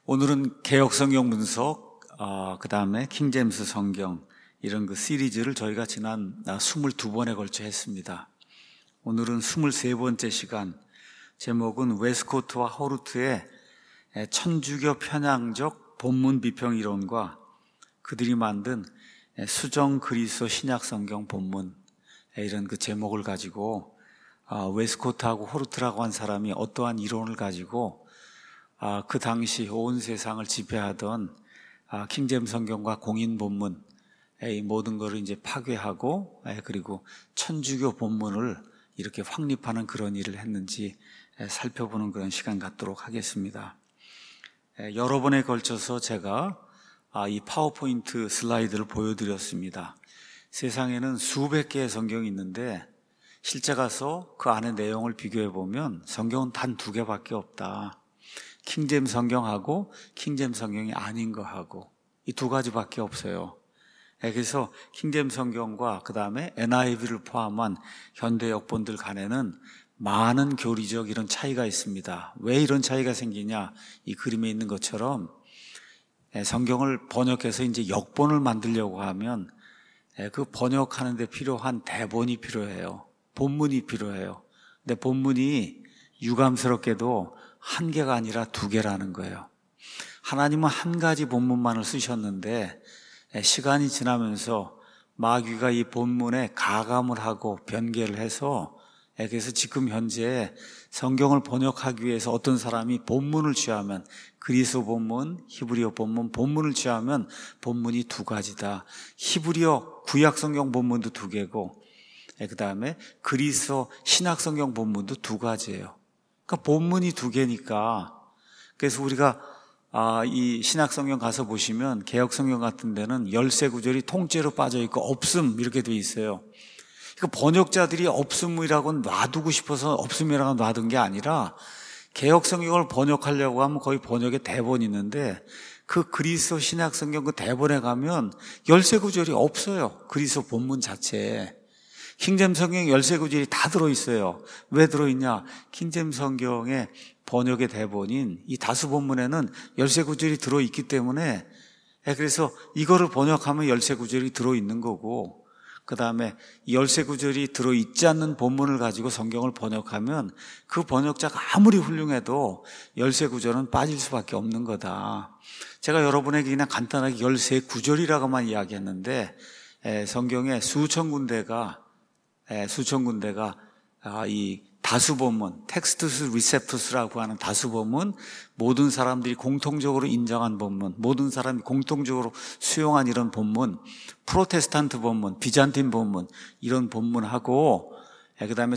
오늘은 개역성경 분석, 그 다음에 킹제임스 성경 이런 그 시리즈를 저희가 지난 22번에 걸쳐 했습니다. 오늘은 23번째 시간, 제목은 웨스코트와 호르트의 천주교 편향적 본문 비평 이론과 그들이 만든 수정 그리스도 신약 성경 본문, 이런 그 제목을 가지고 웨스코트하고 호르트라고 한 사람이 어떠한 이론을 가지고 그 당시 온 세상을 지배하던 킹제임스 성경과 공인 본문, 이 모든 것을 이제 파괴하고, 그리고 천주교 본문을 이렇게 확립하는 그런 일을 했는지 살펴보는 그런 시간 갖도록 하겠습니다. 여러 번에 걸쳐서 제가 이 파워포인트 슬라이드를 보여드렸습니다. 세상에는 수백 개의 성경이 있는데 실제 가서 그 안에 내용을 비교해 보면 성경은 단 2개밖에 없다. 킹제임스 성경하고 킹제임스 성경이 아닌 거하고 이 2가지밖에 없어요. 그래서 킹제임스 성경과 그 다음에 NIV를 포함한 현대 역본들 간에는 많은 교리적 이런 차이가 있습니다. 왜 이런 차이가 생기냐? 이 그림에 있는 것처럼 성경을 번역해서 이제 역본을 만들려고 하면 그 번역하는 데 필요한 대본이 필요해요. 본문이 필요해요. 근데 본문이 유감스럽게도 1개가 아니라 2개라는 거예요. 하나님은 한 가지 본문만을 쓰셨는데 시간이 지나면서 마귀가 이 본문에 가감을 하고 변개를 해서, 그래서 지금 현재 성경을 번역하기 위해서 어떤 사람이 본문을 취하면 그리스도 본문, 히브리어 본문, 본문을 취하면 본문이 2가지다. 히브리어 구약 성경 본문도 2개고 그 다음에 그리스도 신약 성경 본문도 2가지예요. 그러니까 본문이 2개니까, 그래서 우리가 이 신약 성경 가서 보시면 개역 성경 같은 데는 열쇠 구절이 통째로 빠져 있고 없음 이렇게 돼 있어요. 그러니까 번역자들이 없음이라고 놔두고 싶어서 없음이라고 놔둔 게 아니라 개역 성경을 번역하려고 하면 거의 번역에 대본이 있는데 그 그리스도 신약 성경 그 대본에 가면 열쇠 구절이 없어요. 그리스도 본문 자체에. 킹제임스 성경 열쇠 구절이 다 들어있어요. 왜 들어있냐? 킹제임스 성경의 번역의 대본인 이 다수 본문에는 열쇠 구절이 들어있기 때문에, 그래서 이거를 번역하면 열쇠 구절이 들어있는 거고, 그 다음에 열쇠 구절이 들어있지 않는 본문을 가지고 성경을 번역하면 그 번역자가 아무리 훌륭해도 열쇠 구절은 빠질 수밖에 없는 거다. 제가 여러분에게 그냥 간단하게 열쇠 구절이라고만 이야기했는데 성경에 수천 군데가 이 다수 본문, 텍스투스 리셉투스라고 하는 다수 본문, 모든 사람들이 공통적으로 인정한 본문, 모든 사람이 공통적으로 수용한 이런 본문, 프로테스탄트 본문, 비잔틴 본문, 이런 본문하고, 그 다음에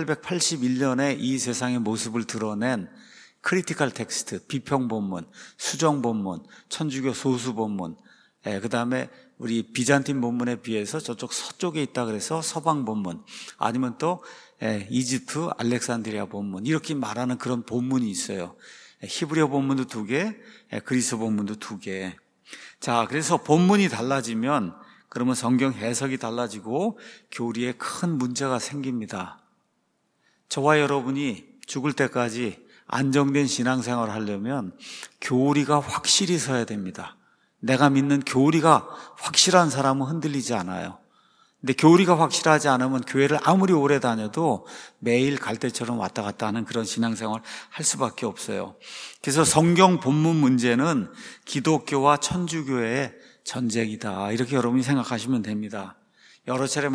1881년에 이 세상의 모습을 드러낸 크리티컬 텍스트, 비평 본문, 수정 본문, 천주교 소수 본문, 그 다음에 우리 비잔틴 본문에 비해서 저쪽 서쪽에 있다 그래서 서방 본문, 아니면 또 이집트 알렉산드리아 본문, 이렇게 말하는 그런 본문이 있어요. 히브리어 본문도 2개, 그리스 본문도 2개. 자, 그래서 본문이 달라지면 그러면 성경 해석이 달라지고 교리에 큰 문제가 생깁니다. 저와 여러분이 죽을 때까지 안정된 신앙생활을 하려면 교리가 확실히 서야 됩니다. 내가 믿는 교리가 확실한 사람은 흔들리지 않아요. 근데 교리가 확실하지 않으면 교회를 아무리 오래 다녀도 매일 갈 때처럼 왔다 갔다 하는 그런 신앙생활을 할 수밖에 없어요. 그래서 성경 본문 문제는 기독교와 천주교의 전쟁이다, 이렇게 여러분이 생각하시면 됩니다. 여러 차례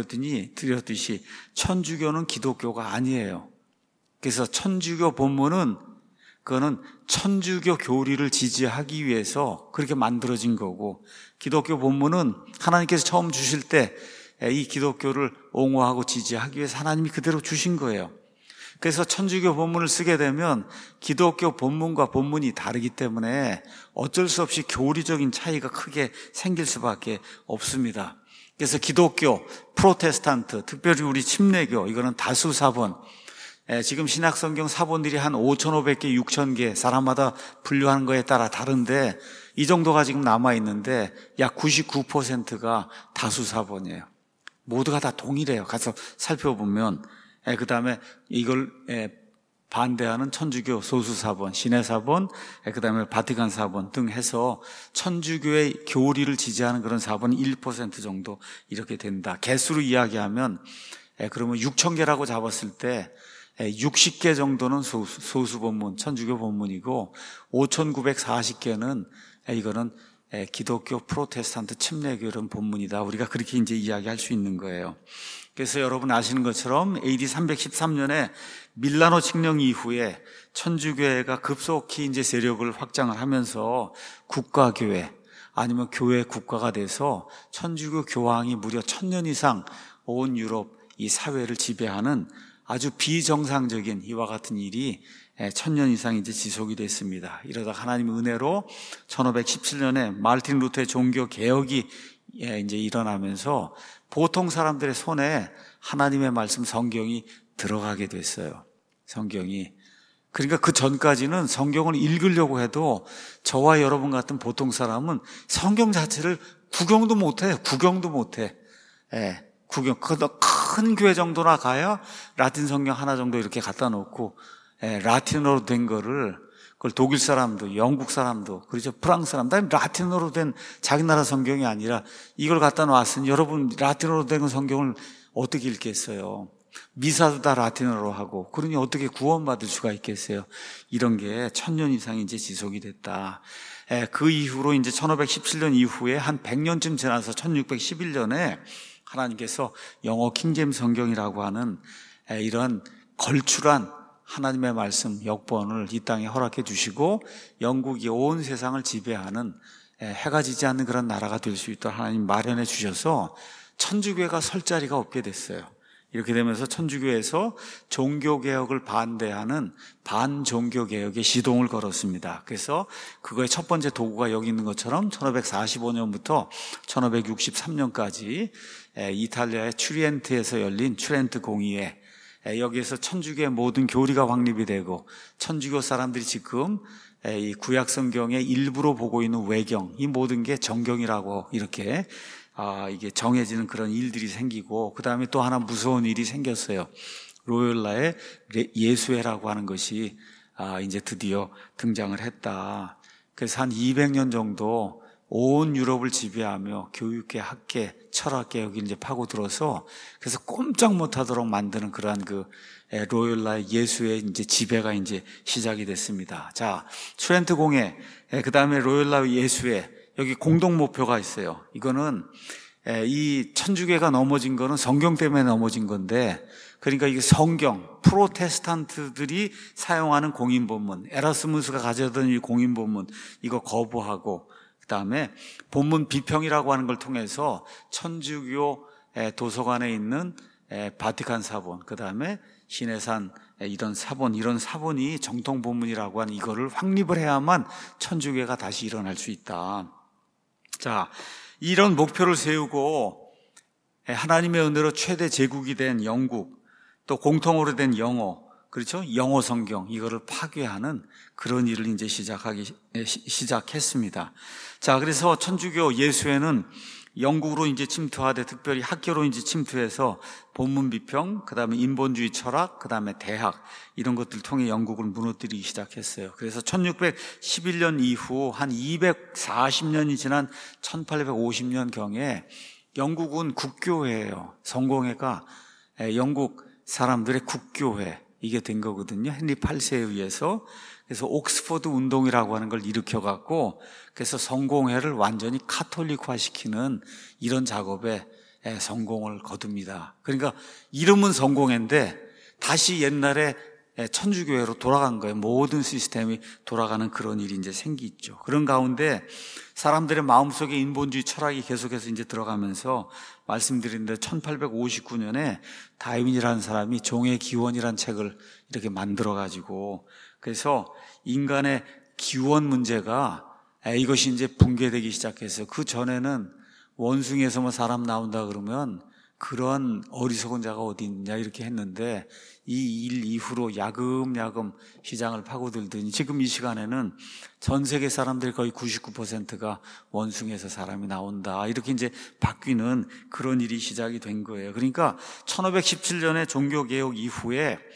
말씀드렸듯이 천주교는 기독교가 아니에요. 그래서 천주교 본문은 그거는 천주교 교리를 지지하기 위해서 그렇게 만들어진 거고, 기독교 본문은 하나님께서 처음 주실 때 이 기독교를 옹호하고 지지하기 위해서 하나님이 그대로 주신 거예요. 그래서 천주교 본문을 쓰게 되면 기독교 본문과 본문이 다르기 때문에 어쩔 수 없이 교리적인 차이가 크게 생길 수밖에 없습니다. 그래서 기독교, 프로테스탄트, 특별히 우리 침례교, 이거는 다수 사본, 지금 신약성경 사본들이 한 5,500개, 6,000개, 사람마다 분류하는 거에 따라 다른데 이 정도가 지금 남아있는데 약 99%가 다수 사본이에요. 모두가 다 동일해요. 가서 살펴보면. 그 다음에 이걸 반대하는 천주교 소수사본, 신해사본, 그 다음에 바티칸 사본 등 해서 천주교의 교리를 지지하는 그런 사본이 1% 정도 이렇게 된다. 개수로 이야기하면 그러면 6,000개라고 잡았을 때 60개 정도는 소수 본문, 천주교 본문이고 5,940개는 이거는 기독교 프로테스탄트 침례교 이런 본문이다. 우리가 그렇게 이제 이야기할 수 있는 거예요. 그래서 여러분 아시는 것처럼 AD 313년에 밀라노 칙령 이후에 천주교회가 급속히 이제 세력을 확장을 하면서 국가교회 아니면 교회 국가가 돼서 천주교 교황이 무려 1000년 이상 온 유럽 이 사회를 지배하는 아주 비정상적인 이와 같은 일이 1000년 이상 이제 지속이 됐습니다. 이러다 하나님의 은혜로 1517년에 마르틴 루터의 종교 개혁이 이제 일어나면서 보통 사람들의 손에 하나님의 말씀 성경이 들어가게 됐어요. 성경이. 그러니까 그 전까지는 성경을 읽으려고 해도 저와 여러분 같은 보통 사람은 성경 자체를 구경도 못해. 구경. 큰 교회 정도나 가야 라틴 성경 하나 정도 이렇게 갖다 놓고 라틴어로 된 거를 그걸 독일 사람도 영국 사람도 그렇죠 프랑스 사람도 라틴어로 된 자기 나라 성경이 아니라 이걸 갖다 놨으니 여러분 라틴어로 된 성경을 어떻게 읽겠어요? 미사도 다 라틴어로 하고 그러니 어떻게 구원받을 수가 있겠어요? 이런 게 1000년 이상 이제 지속이 됐다. 그 이후로 이제 1517년 이후에 한 100년쯤 지나서 1611년에 하나님께서 영어 킹제임스 성경이라고 하는 이런 걸출한 하나님의 말씀 역본을 이 땅에 허락해 주시고 영국이 온 세상을 지배하는 해가 지지 않는 그런 나라가 될 수 있도록 하나님 마련해 주셔서 천주교회가 설 자리가 없게 됐어요. 이렇게 되면서 천주교에서 종교개혁을 반대하는 반종교개혁의 시동을 걸었습니다. 그래서 그거의 첫 번째 도구가 여기 있는 것처럼 1545년부터 1563년까지 이탈리아의 트리엔트에서 열린 트렌트 공의회, 여기에서 천주교의 모든 교리가 확립이 되고 천주교 사람들이 지금 이 구약 성경의 일부로 보고 있는 외경, 이 모든 게 정경이라고 이렇게 이게 정해지는 그런 일들이 생기고, 그 다음에 또 하나 무서운 일이 생겼어요. 로열라의 예수회라고 하는 것이 이제 드디어 등장을 했다. 그래서 한 200년 정도 온 유럽을 지배하며 교육계, 학계, 철학계 여기 이제 파고들어서 그래서 꼼짝 못하도록 만드는 그러한 그 로열라의 예수의 이제 지배가 이제 시작이 됐습니다. 자, 트렌트 공회, 그 다음에 로열라 예수회, 여기 공동 목표가 있어요. 이거는 이 천주교가 넘어진 거는 성경 때문에 넘어진 건데, 그러니까 이게 성경, 프로테스탄트들이 사용하는 공인본문, 에라스무스가 가져던 이 공인본문 이거 거부하고, 그 다음에 본문 비평이라고 하는 걸 통해서 천주교 도서관에 있는 바티칸 사본, 그 다음에 신해산 이런 사본이 정통 본문이라고 하는 이거를 확립을 해야만 천주교가 다시 일어날 수 있다. 자, 이런 목표를 세우고 하나님의 은혜로 최대 제국이 된 영국, 또 공통어로 된 영어, 그렇죠? 영어 성경 이거를 파괴하는 그런 일을 이제 시작했습니다. 자, 그래서 천주교 예수회는 영국으로 이제 침투하되 특별히 학교로 이제 침투해서 본문 비평, 그 다음에 인본주의 철학, 그 다음에 대학 이런 것들을 통해 영국을 무너뜨리기 시작했어요. 그래서 1611년 이후 한 240년이 지난 1850년경에 영국은 국교회예요. 성공회가 영국 사람들의 국교회 이게 된 거거든요. 헨리 8세에 의해서. 그래서 옥스퍼드 운동이라고 하는 걸 일으켜갖고 그래서 성공회를 완전히 카톨릭화시키는 이런 작업에 성공을 거둡니다. 그러니까 이름은 성공회인데 다시 옛날에 천주교회로 돌아간 거예요. 모든 시스템이 돌아가는 그런 일이 이제 생기죠. 그런 가운데 사람들의 마음속에 인본주의 철학이 계속해서 이제 들어가면서 말씀드렸는데 1859년에 다윈이라는 사람이 종의 기원이라는 책을 이렇게 만들어가지고 그래서 인간의 기원 문제가 이것이 이제 붕괴되기 시작해서 그 전에는 원숭이에서 뭐 사람 나온다 그러면 그런 어리석은 자가 어디 있느냐 이렇게 했는데 이 일 이후로 야금야금 시장을 파고들더니 지금 이 시간에는 전 세계 사람들 거의 99%가 원숭이에서 사람이 나온다 이렇게 이제 바뀌는 그런 일이 시작이 된 거예요. 그러니까 1517년에 종교개혁 이후에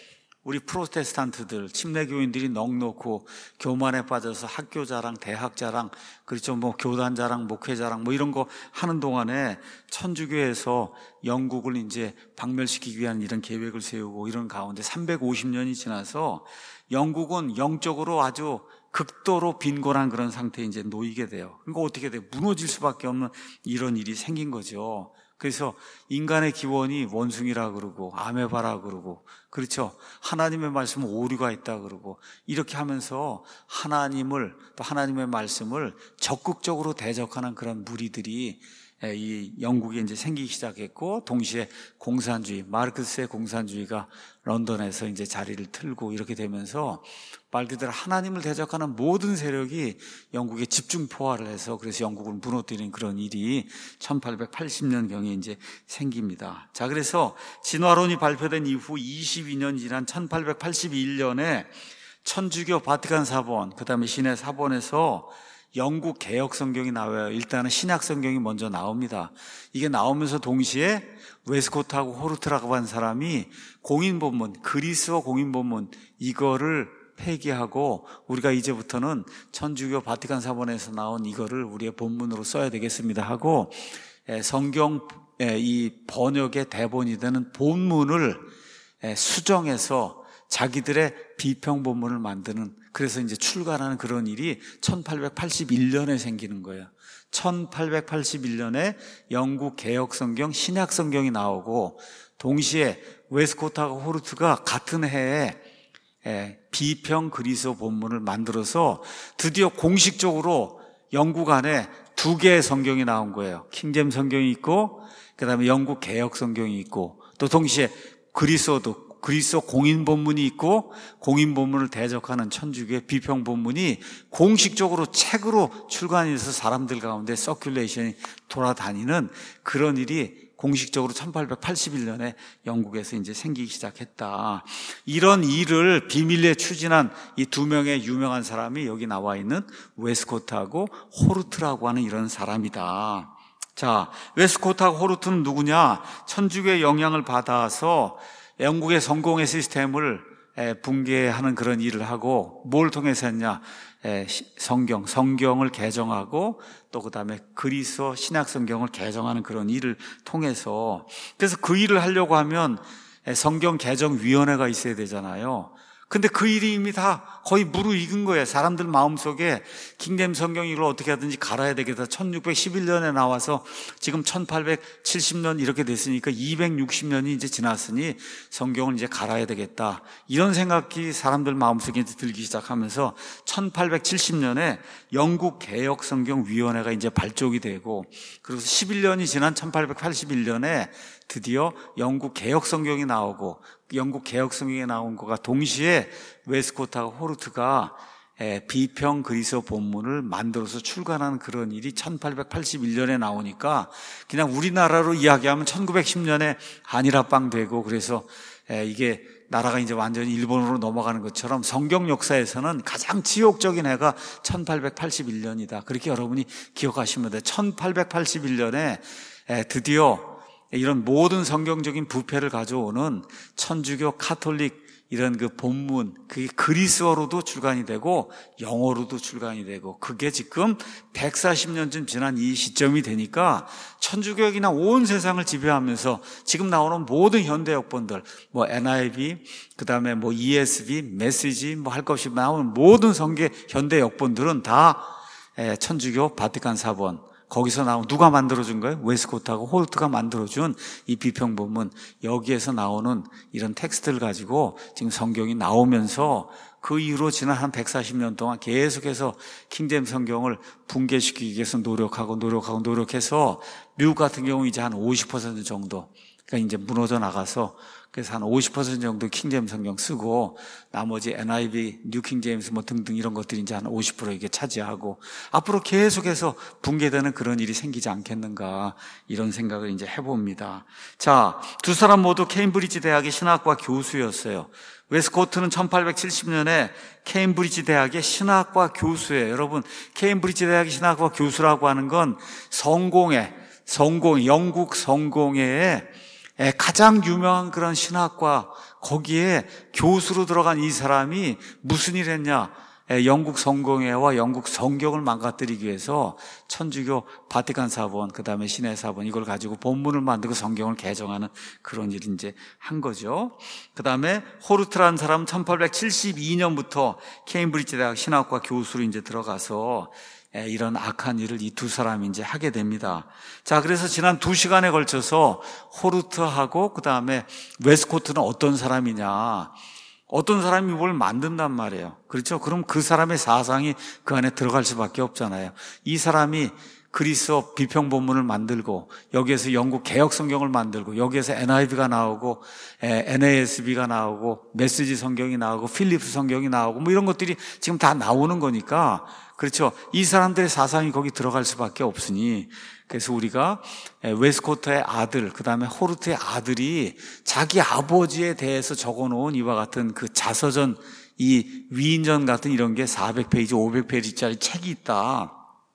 우리 프로테스탄트들, 침례교인들이 넋놓고 교만에 빠져서 학교 자랑, 대학 자랑, 그렇죠. 교단 자랑, 목회 자랑, 이런 거 하는 동안에 천주교에서 영국을 이제 박멸시키기 위한 이런 계획을 세우고 이런 가운데 350년이 지나서 영국은 영적으로 아주 극도로 빈곤한 그런 상태에 이제 놓이게 돼요. 그러니까 어떻게 돼요? 무너질 수밖에 없는 이런 일이 생긴 거죠. 그래서 인간의 기원이 원숭이라 그러고 아메바라 그러고, 그렇죠. 하나님의 말씀은 오류가 있다 그러고, 이렇게 하면서 하나님을, 또 하나님의 말씀을 적극적으로 대적하는 그런 무리들이 이 영국에 이제 생기기 시작했고, 동시에 공산주의, 마르크스의 공산주의가 런던에서 이제 자리를 틀고 이렇게 되면서 말 그대로 하나님을 대적하는 모든 세력이 영국에 집중 포화를 해서, 그래서 영국을 무너뜨리는 그런 일이 1880년경에 이제 생깁니다. 자, 그래서 진화론이 발표된 이후 22년 지난 1881년에 천주교 바티칸 사본, 그 다음에 신해 사본에서 영국 개혁 성경이 나와요. 일단은 신약 성경이 먼저 나옵니다. 이게 나오면서 동시에 웨스코트하고 호르트라고 하는 사람이 공인본문, 그리스어 공인본문 이거를 폐기하고 우리가 이제부터는 천주교 바티칸 사본에서 나온 이거를 우리의 본문으로 써야 되겠습니다 하고 성경 이 번역의 대본이 되는 본문을 수정해서 자기들의 비평 본문을 만드는, 그래서 이제 출간하는 그런 일이 1881년에 생기는 거예요. 1881년에 영국 개혁 성경, 신약 성경이 나오고 동시에 웨스코트하고 호르트가 같은 해에 비평 그리스어 본문을 만들어서 드디어 공식적으로 영국 안에 두 개의 성경이 나온 거예요. 킹잼 성경이 있고 그 다음에 영국 개혁 성경이 있고, 또 동시에 그리스어 공인 본문이 있고, 공인 본문을 대적하는 천주교의 비평 본문이 공식적으로 책으로 출간이 돼서 사람들 가운데 서큘레이션이 돌아다니는 그런 일이 공식적으로 1881년에 영국에서 이제 생기기 시작했다. 이런 일을 비밀리에 추진한 이 두 명의 유명한 사람이 여기 나와 있는 웨스코트하고 호르트라고 하는 이런 사람이다. 자, 웨스코트하고 호르트는 누구냐? 천주교의 영향을 받아서 영국의 성공의 시스템을 붕괴하는 그런 일을 하고, 뭘 통해서 했냐? 성경을 개정하고 또 그 다음에 그리스어 신약 성경을 개정하는 그런 일을 통해서, 그래서 그 일을 하려고 하면 성경 개정위원회가 있어야 되잖아요. 근데 그 일이 이미 다 거의 무르익은 거예요. 사람들 마음속에 킹잼 성경 이걸 어떻게 하든지 갈아야 되겠다. 1611년에 나와서 지금 1870년 이렇게 됐으니까 260년이 이제 지났으니 성경을 이제 갈아야 되겠다. 이런 생각이 사람들 마음속에 이제 들기 시작하면서 1870년에 영국 개혁 성경 위원회가 이제 발족이 되고, 그리고 11년이 지난 1881년에 드디어 영국 개혁 성경이 나오고, 영국 개혁 성경에 나온 것과 동시에 웨스코트하고 호르트가 비평 그리스어 본문을 만들어서 출간하는 그런 일이 1881년에 나오니까 그냥 우리나라로 이야기하면 1910년에 한일합방 되고, 그래서 이게 나라가 이제 완전히 일본으로 넘어가는 것처럼 성경 역사에서는 가장 지옥적인 해가 1881년이다. 그렇게 여러분이 기억하시면 돼요. 1881년에 드디어 이런 모든 성경적인 부패를 가져오는 천주교 카톨릭 이런 그 본문, 그게 그리스어로도 출간이 되고 영어로도 출간이 되고, 그게 지금 140년쯤 지난 이 시점이 되니까 천주교역이나 온 세상을 지배하면서 지금 나오는 모든 현대 역본들, NIV, 그 다음에 ESV, 메시지, 할 것 없이 나오는 모든 성계 현대 역본들은 다 천주교 바티칸 사본, 거기서 나온, 누가 만들어준 거예요? 웨스코트하고 호르트가 만들어준 이 비평 본문, 여기에서 나오는 이런 텍스트를 가지고 지금 성경이 나오면서 그 이후로 지난 한 140년 동안 계속해서 킹잼 성경을 붕괴시키기 위해서 노력해서 미국 같은 경우 이제 한 50% 정도, 그러니까 이제 무너져 나가서, 그래서 한 50% 정도 킹제임스 성경 쓰고 나머지 NIV, 뉴 킹제임스 등등 이런 것들이 이제 한 50% 이게 차지하고, 앞으로 계속해서 붕괴되는 그런 일이 생기지 않겠는가, 이런 생각을 이제 해봅니다. 자, 두 사람 모두 케임브리지 대학의 신학과 교수였어요. 웨스코트는 1870년에 케임브리지 대학의 신학과 교수예요. 여러분, 케임브리지 대학의 신학과 교수라고 하는 건 영국 성공회의 가장 유명한 그런 신학과 거기에 교수로 들어간 이 사람이 무슨 일 했냐? 영국 성공회와 영국 성경을 망가뜨리기 위해서 천주교 바티칸 사본, 그 다음에 신해 사본 이걸 가지고 본문을 만들고 성경을 개정하는 그런 일을 이제 한 거죠. 그 다음에 호르트라는 사람은 1872년부터 케임브리지 대학 신학과 교수로 이제 들어가서 이런 악한 일을 이 두 사람이 이제 하게 됩니다. 자, 그래서 지난 2시간에 걸쳐서 호르트하고 그 다음에 웨스코트는 어떤 사람이냐, 어떤 사람이 뭘 만든단 말이에요. 그렇죠? 그럼 그 사람의 사상이 그 안에 들어갈 수밖에 없잖아요. 이 사람이 그리스어 비평 본문을 만들고 여기에서 영국 개역 성경을 만들고 여기에서 NIV가 나오고 NASB가 나오고 메시지 성경이 나오고 필립스 성경이 나오고 뭐 이런 것들이 지금 다 나오는 거니까, 그렇죠? 이 사람들의 사상이 거기 들어갈 수밖에 없으니, 그래서 우리가 웨스코트의 아들, 그 다음에 호르트의 아들이 자기 아버지에 대해서 적어놓은 이와 같은 그 자서전, 이 위인전 같은 이런 게 400페이지, 500페이지짜리 책이 있다.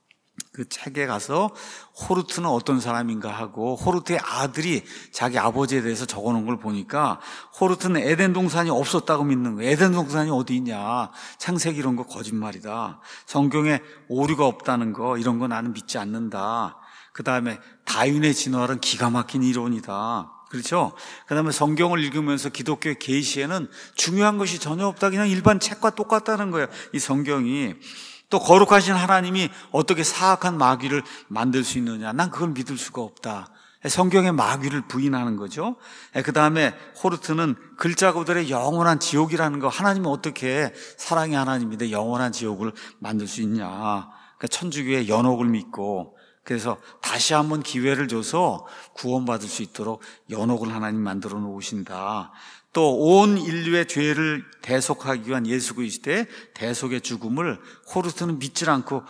그 책에 가서 호르트는 어떤 사람인가 하고 호르트의 아들이 자기 아버지에 대해서 적어놓은 걸 보니까 호르트는 에덴 동산이 없었다고 믿는 거예요. 에덴 동산이 어디 있냐, 창세기 이런 거 거짓말이다, 성경에 오류가 없다는 거 이런 거 나는 믿지 않는다. 그 다음에 다윈의 진화는 기가 막힌 이론이다. 그렇죠? 그 다음에 성경을 읽으면서 기독교의 계시에는 중요한 것이 전혀 없다, 그냥 일반 책과 똑같다는 거예요, 이 성경이. 또 거룩하신 하나님이 어떻게 사악한 마귀를 만들 수 있느냐, 난 그걸 믿을 수가 없다. 성경의 마귀를 부인하는 거죠. 그 다음에 호르트는 글자 그대로 영원한 지옥이라는 거, 하나님이 어떻게 사랑의 하나님인데 영원한 지옥을 만들 수 있냐. 그러니까 천주교의 연옥을 믿고, 그래서 다시 한번 기회를 줘서 구원받을 수 있도록 연옥을 하나님 만들어 놓으신다. 또 온 인류의 죄를 대속하기 위한 예수 그리스도의 대속의 죽음을 호르트는 믿질 않고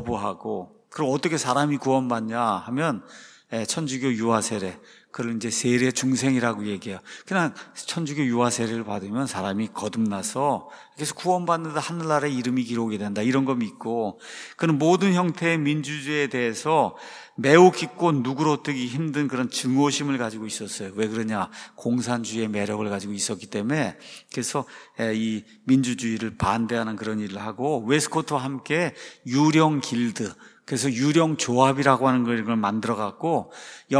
거부하고, 그럼 어떻게 사람이 구원받냐 하면 천주교 유아 세례, 그걸 이제 세례 중생이라고 얘기해요. 그냥 천주교 유아 세례를 받으면 사람이 거듭나서 그래서 구원받는다, 하늘나라의 이름이 기록이 된다, 이런 거 믿고, 그는 모든 형태의 민주주의에 대해서 매우 깊고 누그러뜨기 힘든 그런 증오심을 가지고 있었어요. 왜 그러냐? 공산주의의 매력을 가지고 있었기 때문에. 그래서 이 민주주의를 반대하는 그런 일을 하고, 웨스코트와 함께 유령 길드, 그래서 유령 조합이라고 하는 걸 만들어갖고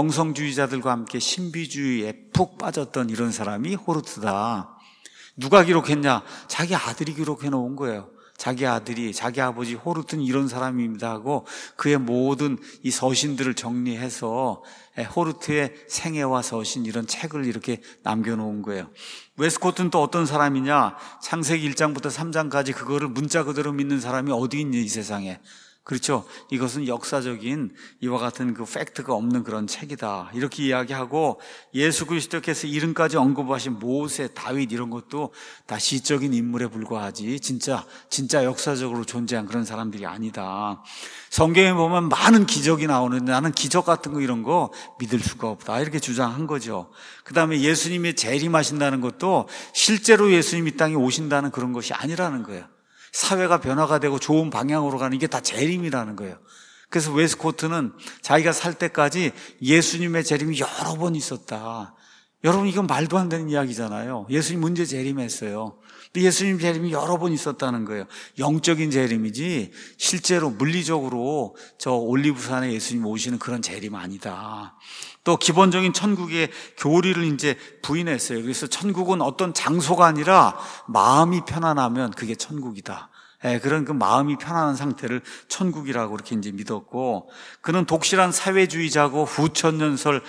영성주의자들과 함께 신비주의에 푹 빠졌던 이런 사람이 호르트다. 누가 기록했냐? 자기 아들이 기록해 놓은 거예요. 자기 아들이, 자기 아버지 호르트는 이런 사람입니다 하고 그의 모든 이 서신들을 정리해서 호르트의 생애와 서신 이런 책을 이렇게 남겨놓은 거예요. 웨스코트는 또 어떤 사람이냐? 창세기 1장부터 3장까지 그거를 문자 그대로 믿는 사람이 어디 있니, 이 세상에. 그렇죠? 이것은 역사적인 이와 같은 그 팩트가 없는 그런 책이다, 이렇게 이야기하고, 예수 그리스도께서 이름까지 언급하신 모세, 다윗 이런 것도 다 시적인 인물에 불과하지 진짜 역사적으로 존재한 그런 사람들이 아니다. 성경에 보면 많은 기적이 나오는데 나는 기적 같은 거 이런 거 믿을 수가 없다, 이렇게 주장한 거죠. 그 다음에 예수님이 재림하신다는 것도 실제로 예수님이 이 땅에 오신다는 그런 것이 아니라는 거예요. 사회가 변화가 되고 좋은 방향으로 가는 게 다 재림이라는 거예요. 그래서 웨스코트는 자기가 살 때까지 예수님의 재림이 여러 번 있었다. 여러분, 이건 말도 안 되는 이야기잖아요. 예수님 문제 재림했어요. 근데 예수님 재림이 여러 번 있었다는 거예요. 영적인 재림이지 실제로 물리적으로 저 올리브산에 예수님 오시는 그런 재림 아니다. 또 기본적인 천국의 교리를 이제 부인했어요. 그래서 천국은 어떤 장소가 아니라 마음이 편안하면 그게 천국이다. 그런 그 마음이 편안한 상태를 천국이라고 그렇게 이제 믿었고, 그는 독실한 사회주의자고 후천년설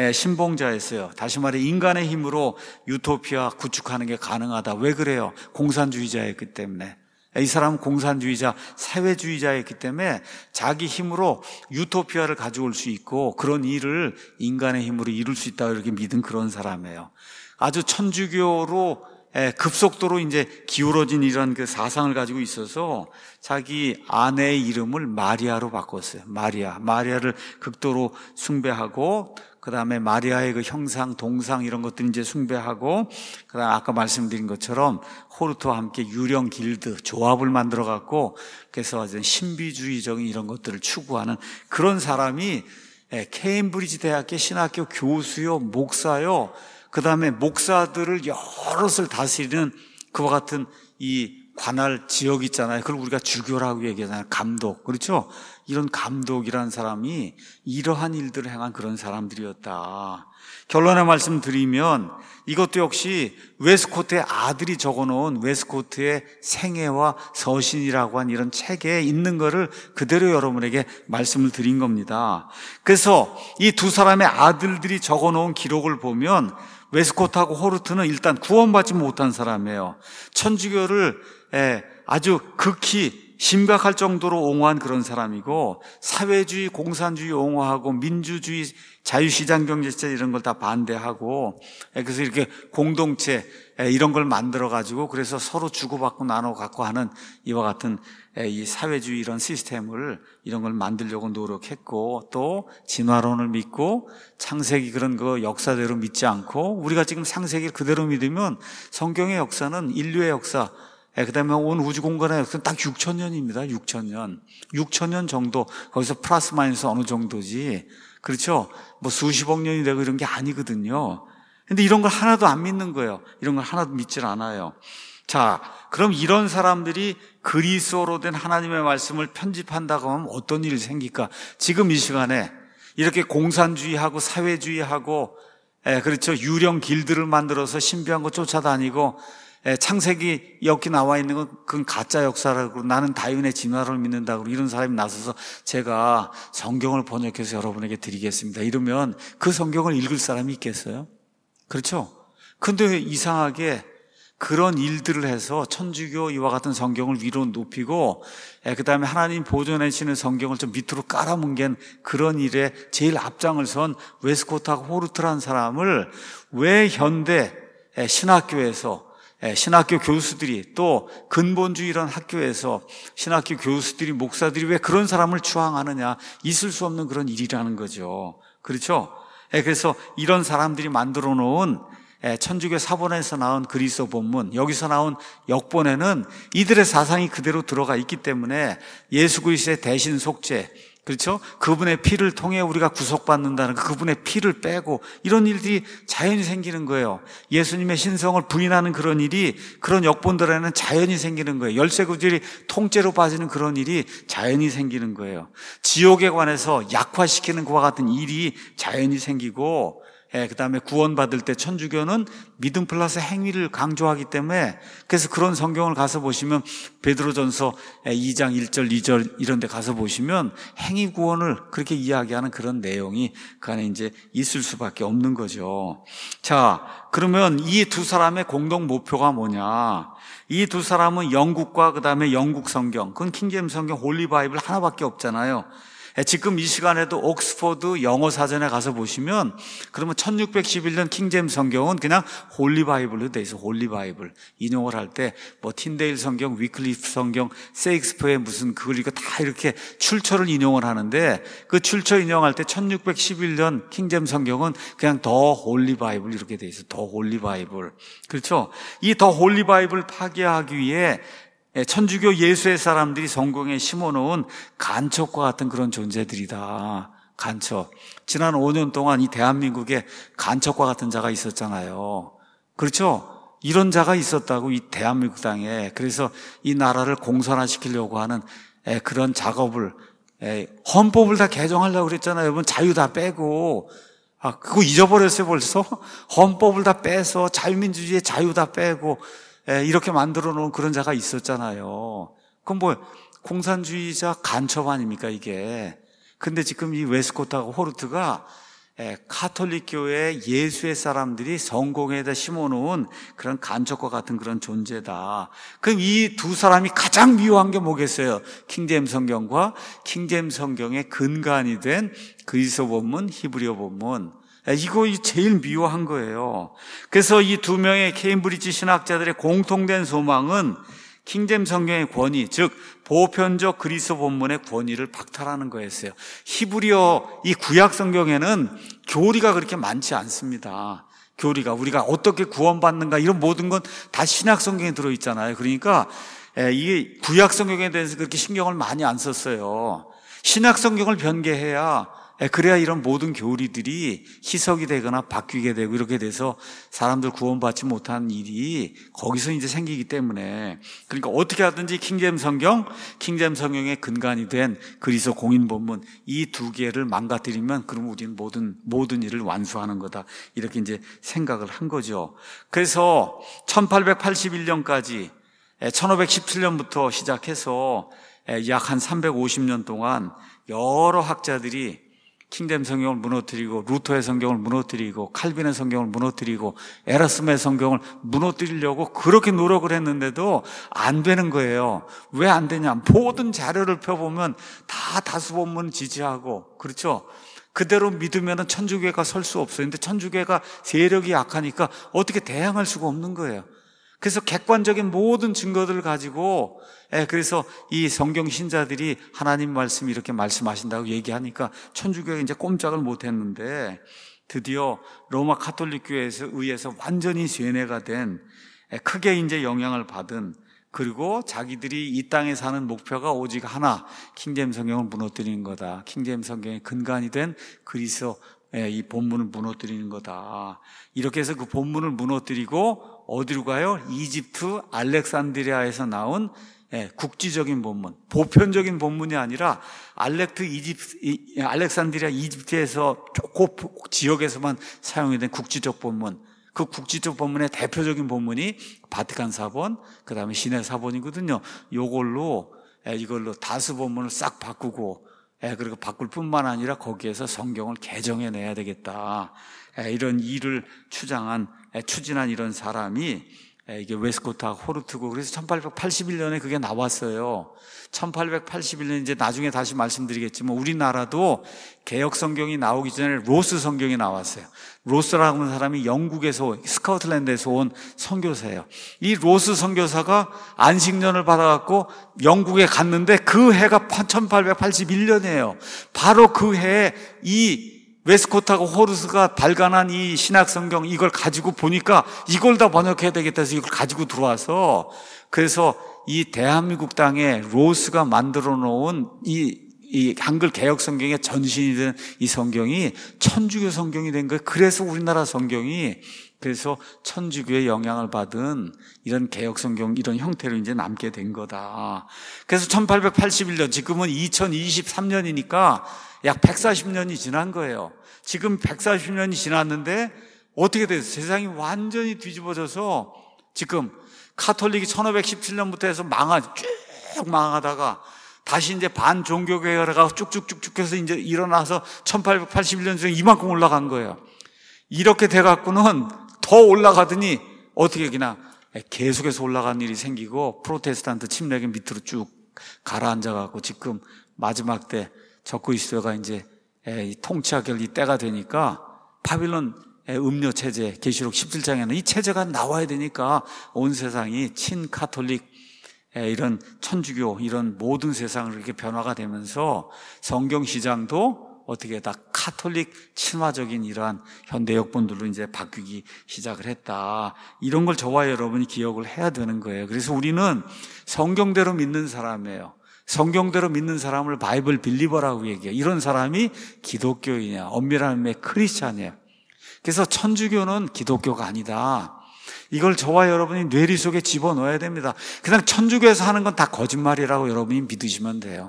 신봉자였어요. 다시 말해 인간의 힘으로 유토피아 구축하는 게 가능하다. 왜 그래요? 공산주의자였기 때문에. 이 사람은 공산주의자, 사회주의자였기 때문에 자기 힘으로 유토피아를 가져올 수 있고 그런 일을 인간의 힘으로 이룰 수 있다고 이렇게 믿은 그런 사람이에요. 아주 천주교로 급속도로 이제 기울어진 이런 그 사상을 가지고 있어서 자기 아내의 이름을 마리아로 바꿨어요. 마리아를 극도로 숭배하고, 그 다음에 마리아의 그 형상, 동상 이런 것들 이제 숭배하고, 그 다음에 아까 말씀드린 것처럼 호르트와 함께 유령 길드 조합을 만들어 갖고, 그래서 신비주의적인 이런 것들을 추구하는 그런 사람이 케임브리지 대학의 신학교 교수요, 목사요, 그 다음에 목사들을 여럿을 다스리는 그와 같은 이 관할 지역 있잖아요. 그걸 우리가 주교라고 얘기하잖아요. 감독. 그렇죠? 이런 감독이라는 사람이 이러한 일들을 행한 그런 사람들이었다. 결론의 말씀 드리면 이것도 역시 웨스코트의 아들이 적어놓은 웨스코트의 생애와 서신이라고 한 이런 책에 있는 거를 그대로 여러분에게 말씀을 드린 겁니다. 그래서 이 두 사람의 아들들이 적어놓은 기록을 보면 웨스코트하고 호르트는 일단 구원받지 못한 사람이에요. 천주교를 아주 극히 심각할 정도로 옹호한 그런 사람이고, 사회주의, 공산주의 옹호하고 민주주의, 자유시장 경제체 이런 걸 다 반대하고, 그래서 이렇게 공동체 이런 걸 만들어가지고 그래서 서로 주고받고 나눠 갖고 하는 이와 같은 이 사회주의 이런 시스템을 이런 걸 만들려고 노력했고, 또 진화론을 믿고 창세기 그런 거 역사대로 믿지 않고, 우리가 지금 창세기를 그대로 믿으면 성경의 역사는 인류의 역사, 그 다음에 온 우주 공간의 역사는 딱 6,000년입니다. 6,000년. 6,000년 정도, 거기서 플러스 마이너스 어느 정도지. 그렇죠? 뭐 수십억 년이 되고 이런 게 아니거든요. 근데 이런 걸 하나도 안 믿는 거예요. 이런 걸 하나도 믿질 않아요. 자, 그럼 이런 사람들이 그리스어로 된 하나님의 말씀을 편집한다고 하면 어떤 일이 생길까? 지금 이 시간에 이렇게 공산주의하고 사회주의하고, 그렇죠? 유령 길들을 만들어서 신비한 거 쫓아다니고, 창세기 여기 나와 있는 건 그건 가짜 역사라고, 나는 다윈의 진화를 믿는다고 이런 사람이 나서서 제가 성경을 번역해서 여러분에게 드리겠습니다 이러면 그 성경을 읽을 사람이 있겠어요? 그렇죠? 근데 이상하게 그런 일들을 해서 천주교 이와 같은 성경을 위로 높이고, 그 다음에 하나님 보존해 주시는 성경을 좀 밑으로 깔아뭉갠 그런 일에 제일 앞장을 선 웨스코트하고 호르트라는 사람을 왜 현대 신학교에서 신학교 교수들이, 또 근본주의 이런 학교에서 신학교 교수들이, 목사들이 왜 그런 사람을 추앙하느냐? 있을 수 없는 그런 일이라는 거죠. 그렇죠? 그래서 이런 사람들이 만들어 놓은 천주교 사본에서 나온 그리스어 본문, 여기서 나온 역본에는 이들의 사상이 그대로 들어가 있기 때문에 예수 그리스도의 대신 속죄, 그렇죠? 그분의 피를 통해 우리가 구속받는다는 그분의 피를 빼고 이런 일들이 자연히 생기는 거예요. 예수님의 신성을 부인하는 그런 일이 그런 역본들에는 자연히 생기는 거예요. 열쇠구절이 통째로 빠지는 그런 일이 자연히 생기는 거예요. 지옥에 관해서 약화시키는 그와 같은 일이 자연히 생기고, 그 다음에 구원받을 때 천주교는 믿음 플러스 행위를 강조하기 때문에, 그래서 그런 성경을 가서 보시면 베드로전서 2장 1절 2절 이런 데 가서 보시면 행위 구원을 그렇게 이야기하는 그런 내용이 그 안에 이제 있을 수밖에 없는 거죠. 자, 그러면 이 두 사람의 공동 목표가 뭐냐? 이 두 사람은 영국과 그 다음에 영국 성경, 그건 킹제임스 성경 홀리 바이블 하나밖에 없잖아요. 지금 이 시간에도 옥스퍼드 영어 사전에 가서 보시면, 그러면 1611년 킹제임스 성경은 그냥 홀리 바이블로 돼 있어. 홀리 바이블 인용을 할 때 뭐 틴데일 성경, 위클리프 성경, 세익스피어의 무슨 그걸 이거 다 이렇게 출처를 인용을 하는데, 그 출처 인용할 때 1611년 킹제임스 성경은 그냥 더 홀리 바이블 이렇게 돼 있어. 더 홀리 바이블. 그렇죠? 이 더 홀리 바이블 파괴하기 위해 천주교 예수의 사람들이 성경에 심어놓은 간첩과 같은 그런 존재들이다. 간첩. 지난 5년 동안 이 대한민국에 간첩과 같은 자가 있었잖아요. 그렇죠? 이런 자가 있었다고, 이 대한민국 땅에. 그래서 이 나라를 공산화시키려고 하는 그런 작업을, 헌법을 다 개정하려고 그랬잖아요. 여러분, 자유 다 빼고. 그거 잊어버렸어요, 벌써? 헌법을 다 빼서 자유민주주의의 자유 다 빼고 이렇게 만들어 놓은 그런 자가 있었잖아요. 그럼 뭐 공산주의자 간첩 아닙니까 이게? 근데 지금 이 웨스코트하고 호르트가 카톨릭 교회 예수의 사람들이 성공에다 심어놓은 그런 간첩과 같은 그런 존재다. 그럼 이 두 사람이 가장 미워한 게 뭐겠어요? 킹제임스 성경과 킹제임스 성경의 근간이 된 그리스어 본문, 히브리어 본문, 이거 제일 미워한 거예요. 그래서 이 두 명의 케임브리지 신학자들의 공통된 소망은 킹제임스 성경의 권위, 즉 보편적 그리스어 본문의 권위를 박탈하는 거였어요. 히브리어 이 구약 성경에는 교리가 그렇게 많지 않습니다. 교리가 우리가 어떻게 구원받는가 이런 모든 건 다 신약 성경에 들어있잖아요. 그러니까 이게 구약 성경에 대해서 그렇게 신경을 많이 안 썼어요. 신약 성경을 변개해야 그래야 이런 모든 교리들이 희석이 되거나 바뀌게 되고 이렇게 돼서 사람들 구원받지 못한 일이 거기서 이제 생기기 때문에, 그러니까 어떻게 하든지 킹제임스 성경의 근간이 된 그리스도 공인 본문 이 두 개를 망가뜨리면 그럼 우리는 모든 일을 완수하는 거다, 이렇게 이제 생각을 한 거죠. 그래서 1881년까지 1517년부터 시작해서 약 한 350년 동안 여러 학자들이 킹제임스 성경을 무너뜨리고, 루터의 성경을 무너뜨리고, 칼빈의 성경을 무너뜨리고, 에라스무의 성경을 무너뜨리려고 그렇게 노력을 했는데도 안 되는 거예요. 왜 안 되냐? 모든 자료를 펴보면 다 다수본문 지지하고, 그렇죠? 그대로 믿으면 천주교회가 설 수 없어요. 근데 천주교회가 세력이 약하니까 어떻게 대항할 수가 없는 거예요. 그래서 객관적인 모든 증거들을 가지고, 그래서 이 성경 신자들이 하나님 말씀이 이렇게 말씀하신다고 얘기하니까 천주교가 이제 꼼짝을 못 했는데, 드디어 로마 카톨릭 교회에 의해서 완전히 쇠뇌가 된, 크게 이제 영향을 받은, 그리고 자기들이 이 땅에 사는 목표가 오직 하나, 킹제임스 성경을 무너뜨리는 거다. 킹제임스 성경의 근간이 된 그리스도 이 본문을 무너뜨리는 거다. 이렇게 해서 그 본문을 무너뜨리고 어디로 가요? 이집트 알렉산드리아에서 나온 국지적인 본문, 보편적인 본문이 아니라 알렉산드리아 이집트에서 그 지역에서만 사용이 된 국지적 본문, 그 국지적 본문의 대표적인 본문이 바티칸 사본, 그 다음에 시내 사본이거든요. 이걸로 다수 본문을 싹 바꾸고, 그리고 바꿀 뿐만 아니라 거기에서 성경을 개정해내야 되겠다, 이런 일을 추진한 이런 사람이 이게 웨스코트하고 호르트고, 그래서 1881년에 그게 나왔어요. 1881년, 이제 나중에 다시 말씀드리겠지만 우리나라도 개역 성경이 나오기 전에 로스 성경이 나왔어요. 로스라고 하는 사람이 영국에서, 스코틀랜드에서 온 선교사예요. 이 로스 선교사가 안식년을 받아갖고 영국에 갔는데 그 해가 1881년이에요. 바로 그 해에 이 웨스코트하고 호르스가 발간한 이 신약성경, 이걸 가지고 보니까 이걸 다 번역해야 되겠다 해서 이걸 가지고 들어와서, 그래서 이 대한민국 땅에 로스가 만들어 놓은 이 한글 개역 성경의 전신이 된 이 성경이 천주교 성경이 된 거예요. 그래서 우리나라 성경이, 그래서 천주교의 영향을 받은 이런 개역 성경, 이런 형태로 이제 남게 된 거다. 그래서 1881년, 지금은 2023년이니까 약 140년이 지난 거예요. 지금 140년이 지났는데 어떻게 됐어요? 세상이 완전히 뒤집어져서 지금 카톨릭이 1517년부터 해서 쭉 망하다가 다시 이제 반종교개혁가 쭉쭉쭉쭉 해서 이제 일어나서 1881년쯤에 이만큼 올라간 거예요. 이렇게 돼갖고는 더 올라가더니 어떻게 그냥 계속해서 올라간 일이 생기고, 프로테스탄트 침략의 밑으로 쭉 가라앉아갖고 지금 마지막 때 적그리스도가 이제 통치하길 이 때가 되니까 바빌론 음료 체제, 계시록 17장에는 이 체제가 나와야 되니까 온 세상이 친카톨릭, 이런 천주교, 이런 모든 세상을 이렇게 변화가 되면서 성경 시장도 어떻게 다 카톨릭 친화적인 이러한 현대 역본들로 이제 바뀌기 시작을 했다. 이런 걸 저와 여러분이 기억을 해야 되는 거예요. 그래서 우리는 성경대로 믿는 사람이에요. 성경대로 믿는 사람을 바이블 빌리버라고 얘기해요. 이런 사람이 기독교인이야. 엄밀한 의미의 크리스찬이에요. 그래서 천주교는 기독교가 아니다. 이걸 저와 여러분이 뇌리 속에 집어넣어야 됩니다. 그냥 천주교에서 하는 건 다 거짓말이라고 여러분이 믿으시면 돼요.